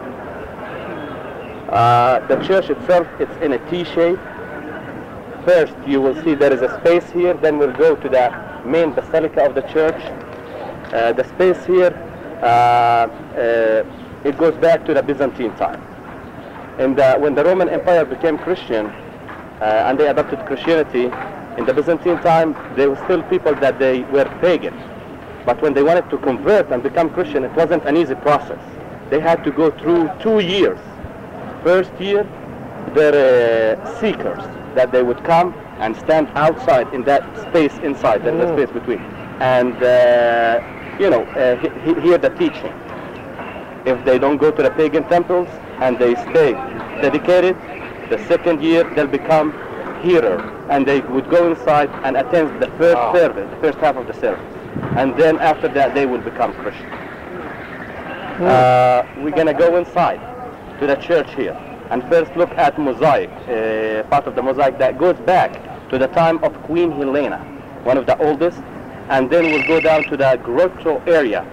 Uh, the church itself, it's in a T shape. First, you will see there is a space here, then we'll go to the main basilica of the church. Uh, the space here, uh, uh, it goes back to the Byzantine time. And uh, when the Roman Empire became Christian, uh, and they adopted Christianity, in the Byzantine time, there were still people that they were pagan. But when they wanted to convert and become Christian, it wasn't an easy process. They had to go through two years. First year, there are seekers that they would come and stand outside in that space inside, there's a space between, and uh, you know, uh, he, he, hear the teaching. If they don't go to the pagan temples and they stay dedicated, the second year they'll become hearer, and they would go inside and attend the first wow. service, the first half of the service, and then after that they will become Christian. Mm. Uh, we're gonna go inside to the church here and first look at mosaic, uh, part of the mosaic that goes back to the time of Queen Helena, one of the oldest, and then we'll go down to the grotto area.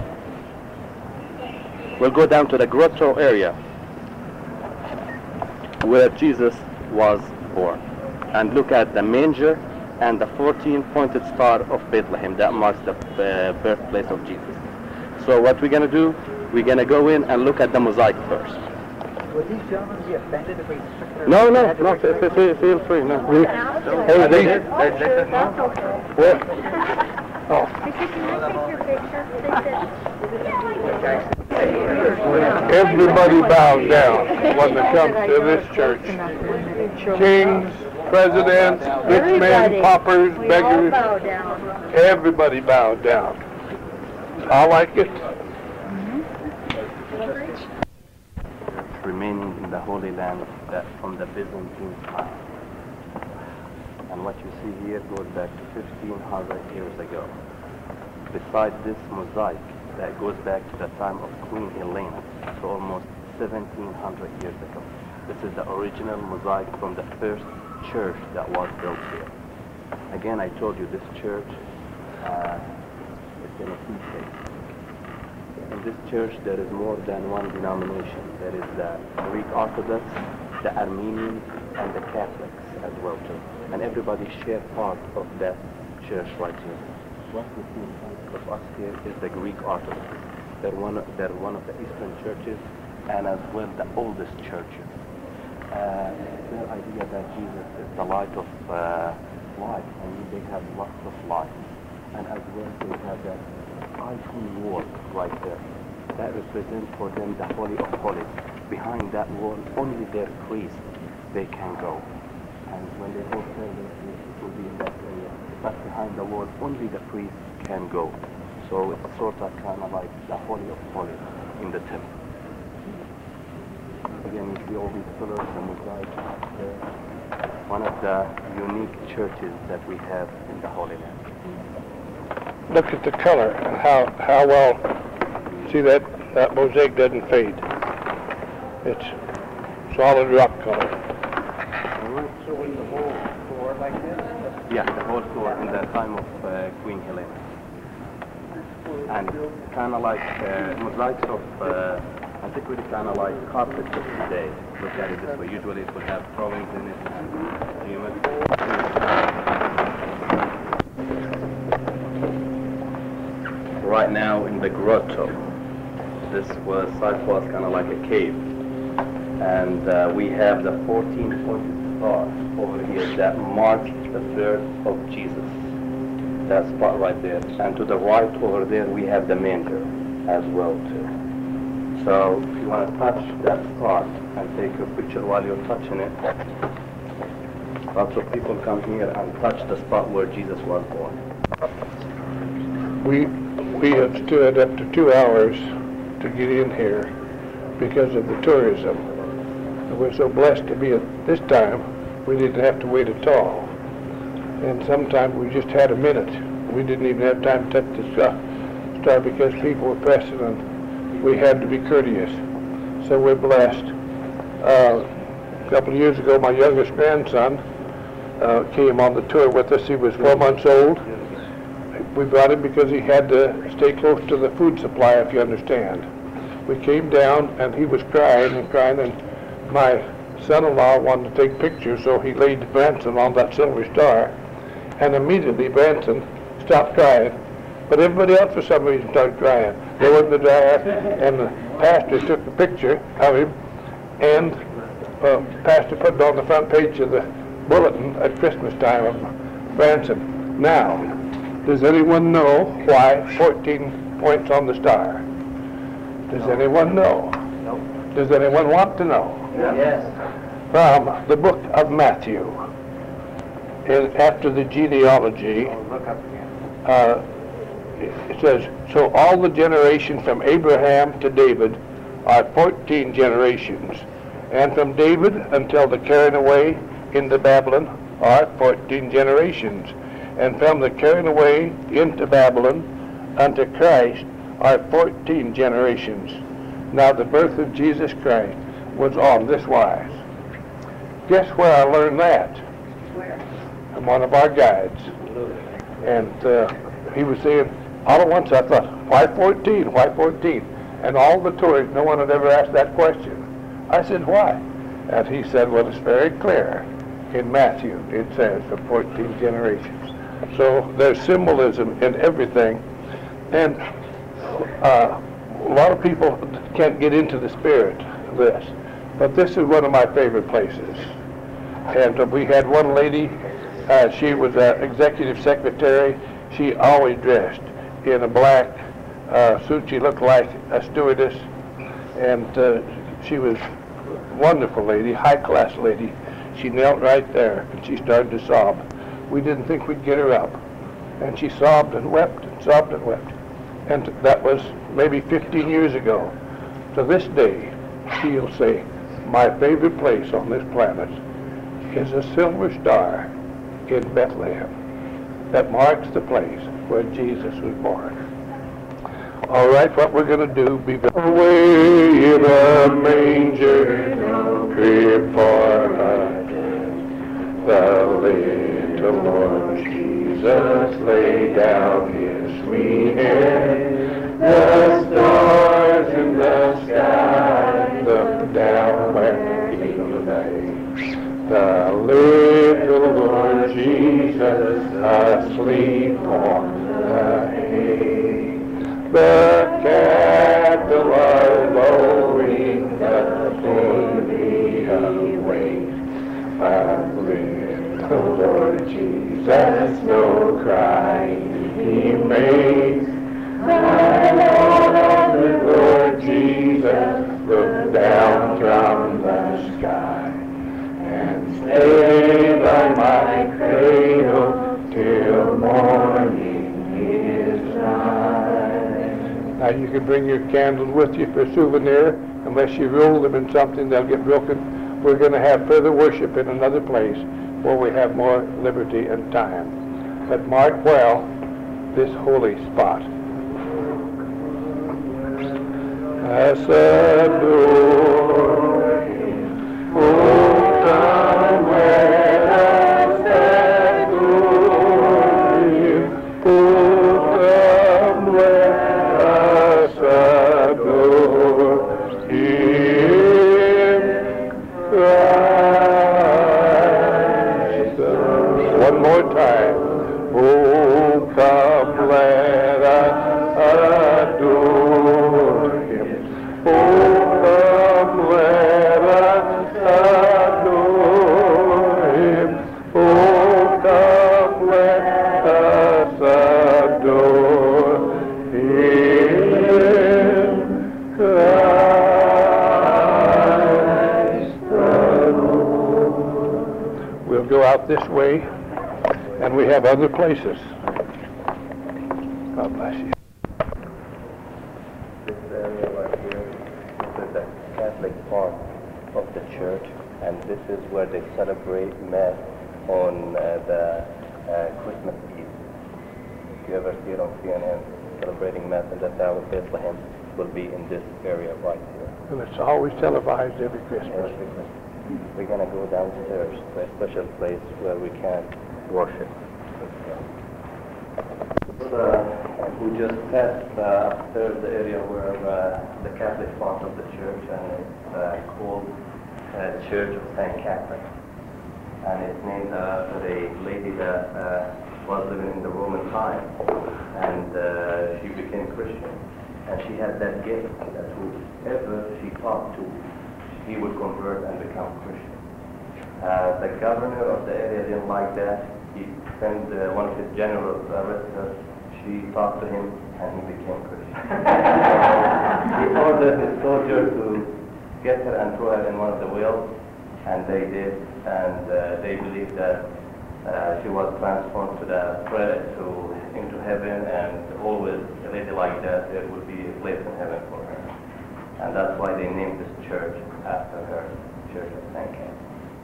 We'll go down to the grotto area where Jesus was born, and look at the manger and the fourteen-pointed star of Bethlehem that marks the uh, birthplace of Jesus. So what we're going to do, we're going to go in and look at the mosaic first. Would these gentlemen be offended if we took their... No, no, no, f f feel free, no. We, hey, they, they, what? Oh. Everybody bows down when it comes to this church. Kings, presidents, rich men, paupers, beggars, everybody bowed down. I like it. Remaining in the Holy Land that from the Byzantine time. And what you see here goes back to fifteen hundred years ago. Beside this mosaic that goes back to the time of Queen Helena, so almost seventeen hundred years ago. This is the original mosaic from the first church that was built here. Again, I told you this church uh, is in a T shape. In this church, there is more than one denomination. There is the Greek Orthodox, the Armenians, and the Catholics as well too. And everybody share part of that church right here. What we see in front of us here is the Greek Orthodox. They're one of, they're one of the Eastern churches, and as well the oldest churches. Uh, their idea that Jesus is the light of uh, life. I mean, they have lots of light. And as well, they have that icon wall right there. That represents for them the Holy of Holies. Behind that wall, only their priests, they can go. And when they hold service, it will be in that area. But behind the wall, only the priest can go. So it's sort of kind of like the Holy of Holies in the temple. Again, you see all these pillars and mosaics. One of the unique churches that we have in the Holy Land. Look at the color and how, how well, see that, that mosaic doesn't fade. It's solid rock color. So in the whole floor like this? Yeah, the whole floor in the time of uh, Queen Helena. And kind of like uh, mosaics of uh, antiquity, kind of like carpets of today. Look at it this way. Usually it would have drawings in it and geometry. Right now in the grotto, this was site was kind of like a cave, and uh, we have the fourteen pointed star over here that marks the birth of Jesus. That spot right there, and to the right over there we have the manger as well too. So if you want to touch that spot and take a picture while you're touching it, lots of people come here and touch the spot where Jesus was born. We we have stood up to two hours to get in here because of the tourism. And we're so blessed to be at this time, we didn't have to wait at all. And sometimes we just had a minute. We didn't even have time to touch the star because people were pressing and we had to be courteous. So we're blessed. Uh, a couple of years ago, my youngest grandson uh, came on the tour with us. He was four months old. We brought him because he had to stay close to the food supply, if you understand. We came down and he was crying and crying, and my son-in-law wanted to take pictures, so he laid Branson on that silver star, and immediately Branson stopped crying. But everybody else for some reason started crying. They went to the dryer, and the pastor took a picture of him, and uh, the pastor put it on the front page of the bulletin at Christmas time of Branson. Now, does anyone know why fourteen points on the star? Does anyone know? No. Does anyone want to know? Yes. From the book of Matthew, in, after the genealogy, Oh, look up again. uh, it says, so all the generations from Abraham to David are fourteen generations, and from David until the carrying away into Babylon are fourteen generations, and from the carrying away into Babylon unto Christ are fourteen generations. Now the birth of Jesus Christ was on this wise. Guess where I learned that? Where? From one of our guides. And uh, he was saying, all at once I thought, why fourteen? Why fourteen? And all the tourists, no one had ever asked that question. I said, why? And he said, well, it's very clear. In Matthew, it says for fourteen generations. So there's symbolism in everything. And uh, a lot of people can't get into the spirit of this. But this is one of my favorite places. And uh, we had one lady, uh, she was an executive secretary. She always dressed in a black uh, suit. She looked like a stewardess. And uh, she was a wonderful lady, high-class lady. She knelt right there and she started to sob. We didn't think we'd get her up. And she sobbed and wept and sobbed and wept. And that was maybe fifteen years ago. To this day, she'll say, my favorite place on this planet is a silver star in Bethlehem that marks the place where Jesus was born. All right, what we're going to do, be away in a manger, crib for us, the little Lord Jesus laid down his sweet head. The stars in the sky looked down where he lay. The little Lord Jesus asleep on the hay. The cattle are lowing, the baby awake. The little Lord Jesus no crying he made. My Lord, Lord Jesus, looked down from the sky and Now you can bring your candles with you for a souvenir. Unless you roll them in something, they'll get broken. We're going to have further worship in another place where we have more liberty and time. But mark well this holy spot. As a door, oh, come let us adore Him. Oh, come let us adore Him, Christ. One more time. Oh, come let us adore Him. Oh, come let us adore Him. Oh, come let us adore Him, Christ the Lord. We'll go out this way, and we have other places. God bless you. This area right here is the Catholic part of the church, and this is where they celebrate Mass on uh, the uh, Christmas Eve. If you ever see it on C N N, celebrating Mass in the town of Bethlehem will be in this area right here. And it's always televised every Christmas. Every Christmas. We're going to go downstairs to a special place where we can worship. Uh, we just passed uh, upstairs the area where uh, the Catholic part of the church, and it's uh, called uh, Church of Saint Catherine. And it's named after a lady that uh, was living in the Roman time, and uh, she became Christian. And she had that gift that whoever she talked to, he would convert and become Christian. Uh, the governor of the area didn't like that. He sent uh, one of his generals to arrest her. She talked to him, and he became Christian. He ordered his soldier to get her and throw her in one of the wells, and they did. And uh, they believed that uh, she was transformed to the to into heaven, and always a lady like that, there would be a place in heaven for her. And that's why they named this church after her, Church of Saint Catherine.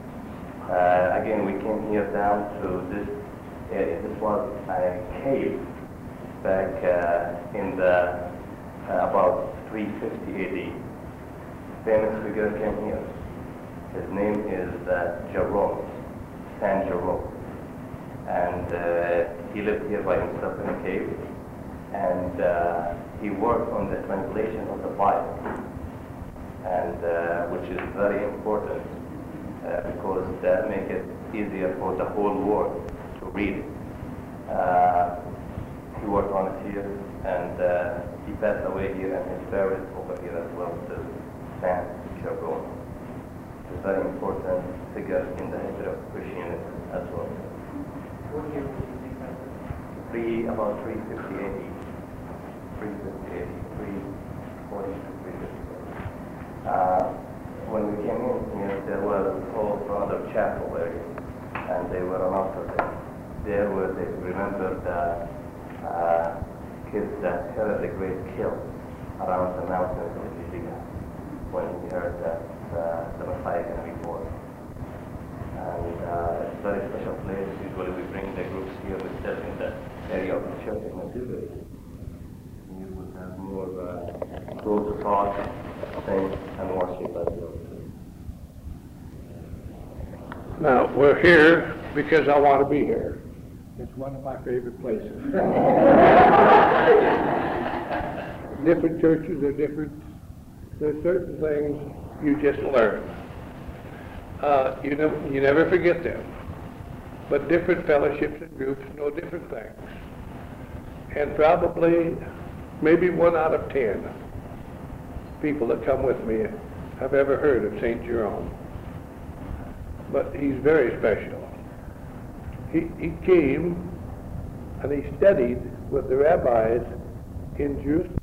Uh, again, we came here down to this area. This was a cave back uh, in the uh, about three fifty A D. Famous figure came here. His name is uh, Jerome, Saint Jerome. And uh, he lived here by himself in a cave. And uh, he worked on the translation of the Bible, and uh, which is very important uh, because that makes it easier for the whole world to read it. Uh, he worked on it here, and uh, he passed away here, and his buried over here as well, to Saint Jerome. It's a very important figure in the history of Christianity as well. What year would you think that was? Three, about three fifty A D. three fifty A D, three forty to three fifty. Uh, when we came in here, there was also another chapel area, and they were on altar there. There where they remembered the uh, kids that heard the great kill around the mountains of Judea when he heard that uh, the Messiah is going to be born. And uh, it's a very special place. Usually we bring the groups here, we step in the area of the church in the village. You would have more uh, close talk, sing, and worship as well. Now, we're here because I want to be here. It's one of my favorite places. Different churches are different. There's certain things you just learn. Uh, you know, you never forget them. But different fellowships and groups know different things. And probably, maybe one out of ten people that come with me have ever heard of Saint Jerome. But he's very special. He, he came and he studied with the rabbis in Jerusalem.